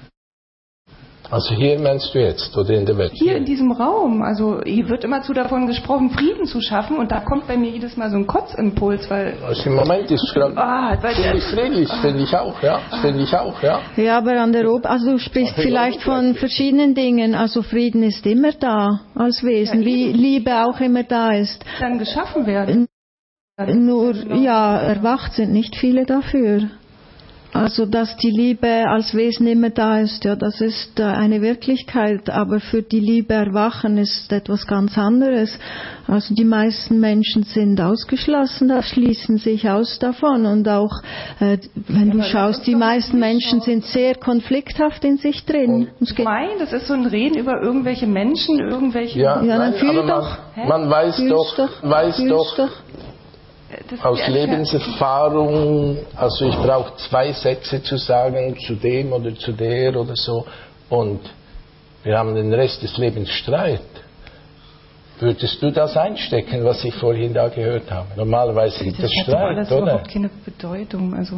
A: hier meinst du jetzt, oder in der Welt?
D: Hier in diesem Raum, also hier wird immerzu davon gesprochen, Frieden zu schaffen und da kommt bei mir jedes Mal so ein Kotzimpuls, weil...
A: Also im Moment ist es gerade ziemlich friedlich, finde ich auch, ja.
C: Ja, aber an der also du sprichst vielleicht von verschiedenen Dingen, also Frieden ist immer da als Wesen, ja, wie Liebe auch immer da ist.
D: Dann geschaffen werden.
C: Nur, ja, erwacht sind nicht viele dafür. Also, dass die Liebe als Wesen immer da ist, ja, das ist eine Wirklichkeit, aber für die Liebe erwachen ist etwas ganz anderes. Also, die meisten Menschen sind ausgeschlossen, da schließen sich aus davon und auch, wenn du schaust, die meisten Menschen sind sehr konflikthaft in sich drin.
D: Nein, das ist so ein Reden über irgendwelche Menschen, irgendwelche...
C: Ja, dann fühl doch.
A: Man weiß doch, aus Lebenserfahrung, also ich brauche 2 Sätze zu sagen zu dem oder zu der oder so und wir haben den Rest des Lebens Streit. Würdest du das einstecken, was ich vorhin da gehört habe? Normalerweise ist das Streit,
D: das
A: oder?
D: Das hat keine Bedeutung. Also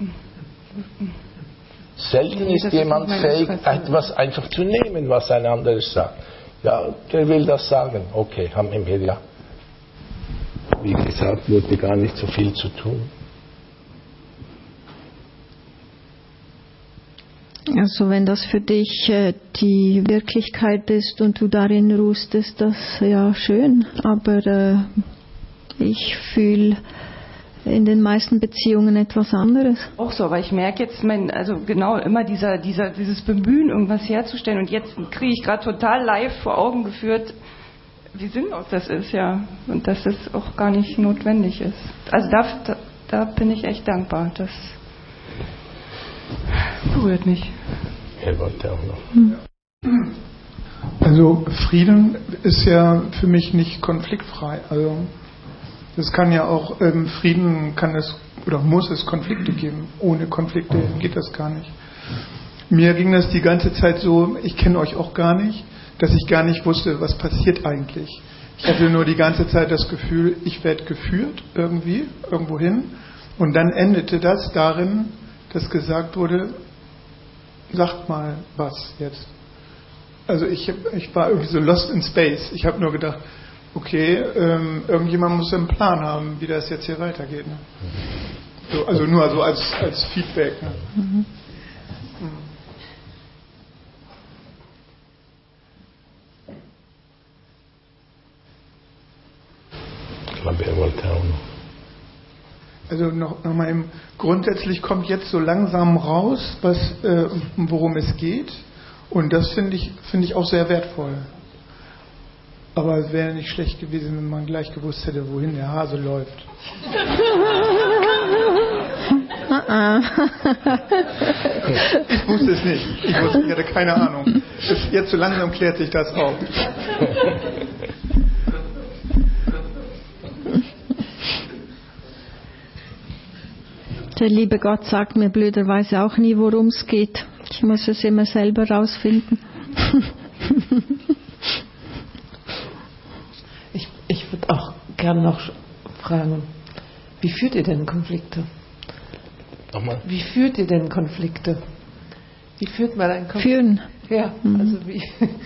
A: selten ist jemand fähig, etwas einfach zu nehmen, was ein anderes sagt. Ja, der will das sagen. Okay, haben wir ja. Wie gesagt, wurde gar nicht so viel zu tun.
C: Also wenn das für dich die Wirklichkeit ist und du darin ruhst, ist das ja schön. Aber ich fühle in den meisten Beziehungen etwas anderes.
D: Auch so, aber ich merke jetzt, also genau immer dieses Bemühen, irgendwas herzustellen. Und jetzt kriege ich gerade total live vor Augen geführt, wie sinnlos das ist, ja. Und dass es auch gar nicht notwendig ist. Also da bin ich echt dankbar. Das berührt mich.
A: Er wollte auch noch.
M: Also Frieden ist ja für mich nicht konfliktfrei. Also das kann ja auch, Frieden kann es oder muss es Konflikte geben. Ohne Konflikte geht das gar nicht. Mir ging das die ganze Zeit so, ich kenne euch auch gar nicht, dass ich gar nicht wusste, was passiert eigentlich. Ich hatte nur die ganze Zeit das Gefühl, ich werde geführt irgendwie, irgendwo hin. Und dann endete das darin, dass gesagt wurde, sagt mal was jetzt. Also ich war irgendwie so lost in space. Ich habe nur gedacht, okay, irgendjemand muss einen Plan haben, wie das jetzt hier weitergeht. Ne? So, also nur so als Feedback. Ne? Mhm.
A: Er wollte auch noch.
M: Also nochmal eben, grundsätzlich kommt jetzt so langsam raus, worum es geht. Und das finde ich auch sehr wertvoll. Aber es wäre nicht schlecht gewesen, wenn man gleich gewusst hätte, wohin der Hase läuft. Ich wusste es nicht. Ich hatte keine Ahnung. Jetzt so langsam klärt sich das auf.
C: Der liebe Gott sagt mir blöderweise auch nie, worum es geht. Ich muss es immer selber rausfinden.
F: Ich würde auch gerne noch fragen, wie führt ihr denn Konflikte?
A: Nochmal?
F: Wie führt ihr denn Konflikte? Wie führt man einen Konflikt?
C: Führen?
F: Ja, also wie...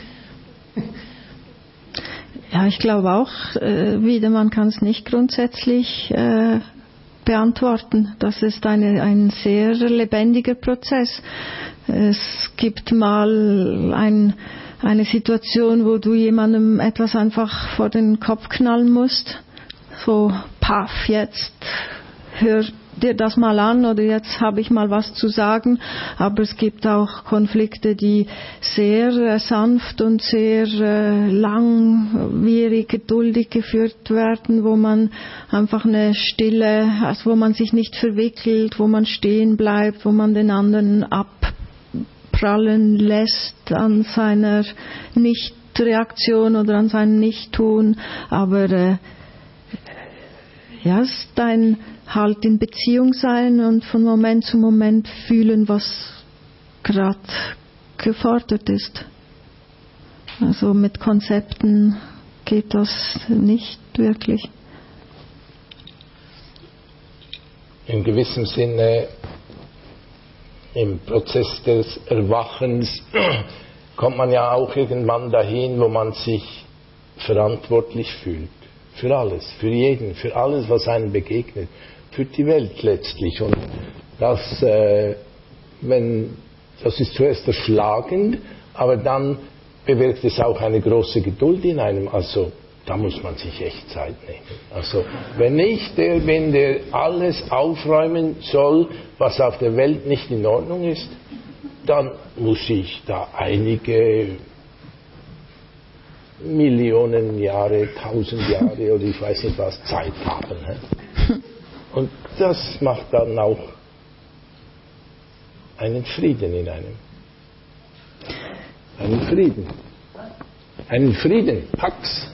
C: Ja, ich glaube auch, man kann es nicht grundsätzlich beantworten. Das ist ein sehr lebendiger Prozess. Es gibt mal eine Situation, wo du jemandem etwas einfach vor den Kopf knallen musst. So, paff, jetzt, hör dir das mal an oder jetzt habe ich mal was zu sagen. Aber es gibt auch Konflikte, die sehr sanft und sehr langwierig, geduldig geführt werden, wo man einfach eine Stille, also wo man sich nicht verwickelt, wo man stehen bleibt, wo man den anderen abprallen lässt an seiner Nichtreaktion oder an seinem Nichttun. Aber ja, es ist ein halt in Beziehung sein und von Moment zu Moment fühlen, was gerade gefordert ist. Also mit Konzepten geht das nicht wirklich.
A: In gewissem Sinne, im Prozess des Erwachens kommt man ja auch irgendwann dahin, wo man sich verantwortlich fühlt. Für alles, für jeden, für alles, was einem begegnet, für die Welt letztlich. Und das ist zuerst erschlagend, aber dann bewirkt es auch eine große Geduld in einem. Also da muss man sich echt Zeit nehmen. Also wenn ich der bin, der alles aufräumen soll, was auf der Welt nicht in Ordnung ist, dann muss ich da einige Millionen Jahre, 1000 Jahre oder ich weiß nicht was Zeit haben. Und das macht dann auch einen Frieden in einem. Einen Frieden. Einen Frieden. Pax.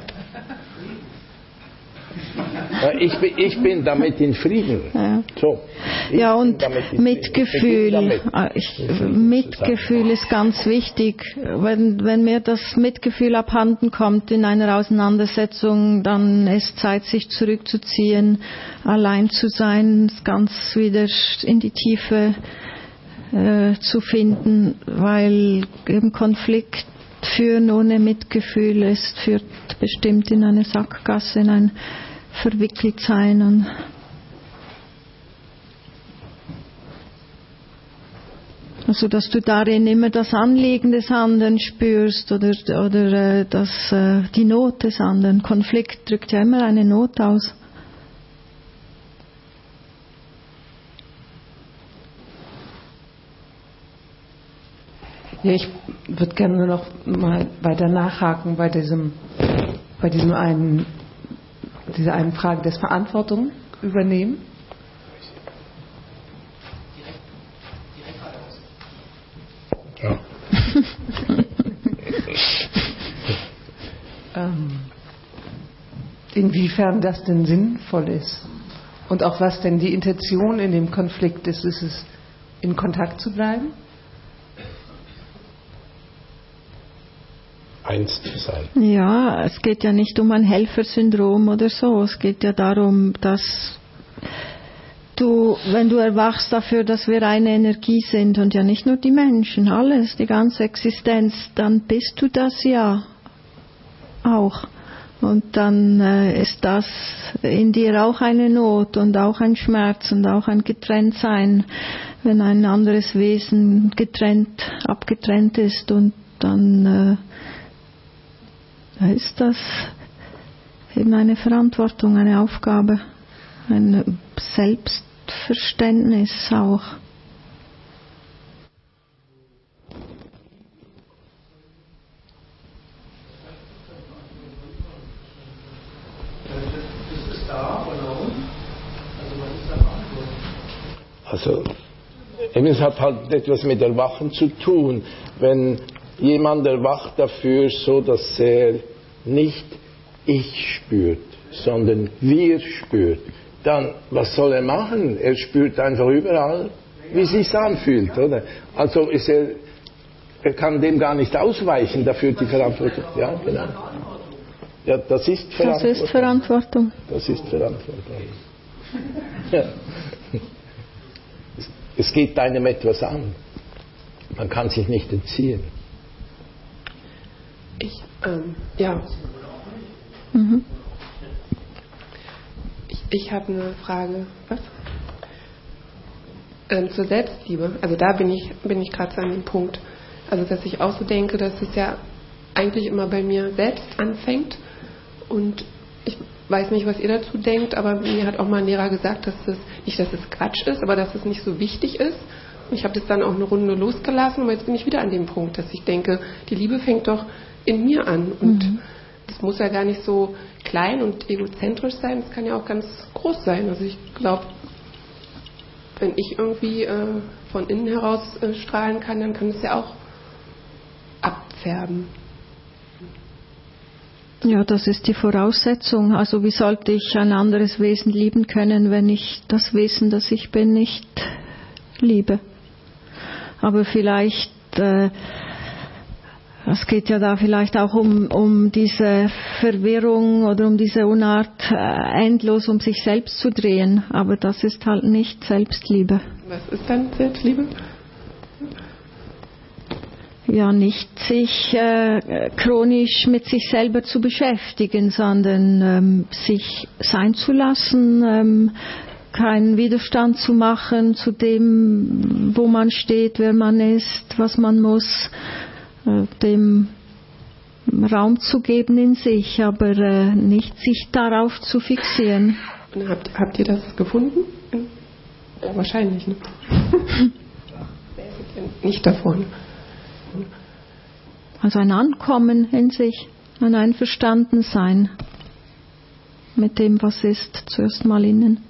A: Ich bin damit in Frieden.
C: Ja,
A: so,
C: ja und Mitgefühl. Mitgefühl ist ganz wichtig. Wenn mir das Mitgefühl abhanden kommt in einer Auseinandersetzung, dann ist Zeit, sich zurückzuziehen, allein zu sein, ganz wieder in die Tiefe zu finden, weil eben Konflikt führen ohne Mitgefühl führt bestimmt in eine Sackgasse, in ein Verwickeltsein. Und also, dass du darin immer das Anliegen des anderen spürst oder die Not des anderen. Konflikt drückt ja immer eine Not aus.
L: Ja, ich würde gerne noch mal weiter nachhaken bei dieser einen Frage des Verantwortung übernehmen.
A: Ja.
L: Inwiefern das denn sinnvoll ist und auch was denn die Intention in dem Konflikt ist. Ist es, in Kontakt zu bleiben?
A: Eins zu sein.
C: Ja, es geht ja nicht um ein Helfersyndrom oder so. Es geht ja darum, dass du, wenn du erwachst dafür, dass wir eine Energie sind und ja nicht nur die Menschen, alles, die ganze Existenz, dann bist du das ja auch. Und dann ist das in dir auch eine Not und auch ein Schmerz und auch ein Getrenntsein, wenn ein anderes Wesen abgetrennt ist, und dann ist das eben eine Verantwortung, eine Aufgabe, ein Selbstverständnis auch.
A: Also es hat halt etwas mit Erwachen zu tun. Wenn jemand erwacht dafür, so dass er nicht ich spürt, sondern wir spürt, dann was soll er machen? Er spürt einfach überall, wie es sich anfühlt, oder? Also ist er kann dem gar nicht ausweichen, dafür die Verantwortung. Ja, genau. Ja, das ist Verantwortung.
C: Das ist Verantwortung.
A: Das ist Verantwortung. Ja. Es geht einem etwas an. Man kann sich nicht entziehen.
N: Ich habe eine Frage. Was? Zur Selbstliebe. Also da bin ich gerade an dem Punkt. Also dass ich auch so denke, dass es ja eigentlich immer bei mir selbst anfängt und ich weiß nicht, was ihr dazu denkt, aber mir hat auch mal ein Lehrer gesagt, dass es nicht, dass es Quatsch ist, aber dass es nicht so wichtig ist. Und ich habe das dann auch eine Runde losgelassen, aber jetzt bin ich wieder an dem Punkt, dass ich denke, die Liebe fängt doch in mir an. Und das muss ja gar nicht so klein und egozentrisch sein, es kann ja auch ganz groß sein. Also ich glaube, wenn ich irgendwie von innen heraus strahlen kann, dann kann es ja auch abfärben.
C: Ja, das ist die Voraussetzung. Also wie sollte ich ein anderes Wesen lieben können, wenn ich das Wesen, das ich bin, nicht liebe? Aber vielleicht, es geht ja da vielleicht auch um diese Verwirrung oder um diese Unart, endlos um sich selbst zu drehen. Aber das ist halt nicht Selbstliebe.
N: Was ist dann Selbstliebe?
C: Ja, nicht sich chronisch mit sich selber zu beschäftigen, sondern sich sein zu lassen, keinen Widerstand zu machen zu dem, wo man steht, wer man ist, was man muss, dem Raum zu geben in sich, aber nicht sich darauf zu fixieren.
N: Und habt ihr das gefunden? Ja, wahrscheinlich, ne? Nicht davon.
C: Also ein Ankommen in sich, ein Einverstandensein mit dem, was ist, zuerst mal innen.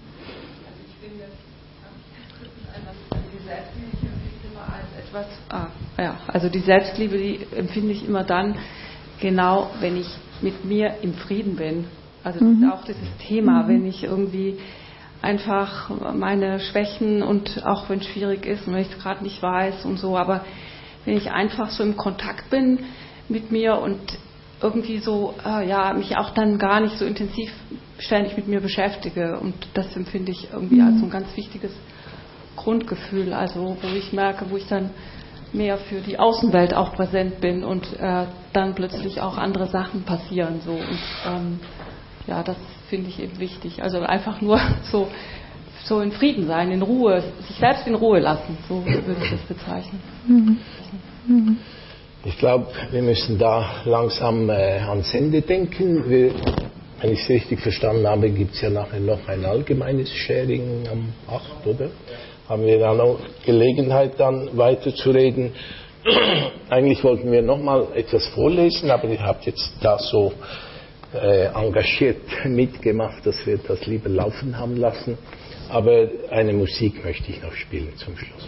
O: Also die Selbstliebe, die empfinde ich immer dann, genau wenn ich mit mir im Frieden bin. Also das ist auch dieses Thema, wenn ich irgendwie einfach meine Schwächen und auch wenn es schwierig ist und wenn ich es gerade nicht weiß und so, aber wenn ich einfach so im Kontakt bin mit mir und irgendwie so, mich auch dann gar nicht so intensiv ständig mit mir beschäftige, und das empfinde ich irgendwie als so ein ganz wichtiges Grundgefühl, also wo ich merke, wo ich dann mehr für die Außenwelt auch präsent bin und dann plötzlich auch andere Sachen passieren, so, und das finde ich eben wichtig, also einfach nur so in Frieden sein, in Ruhe, sich selbst in Ruhe lassen, so würde ich das bezeichnen.
A: Ich glaube, wir müssen da langsam ans Ende denken. Wenn ich es richtig verstanden habe, gibt es ja nachher noch ein allgemeines Sharing am 8, oder? Haben wir da noch Gelegenheit, dann weiterzureden? Eigentlich wollten wir noch mal etwas vorlesen, aber ihr habt jetzt da so engagiert mitgemacht, dass wir das lieber laufen haben lassen. Aber eine Musik möchte ich noch spielen zum Schluss.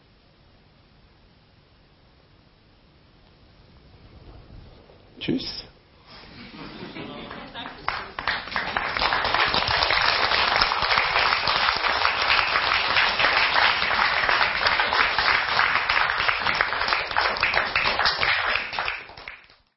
A: Tschüss.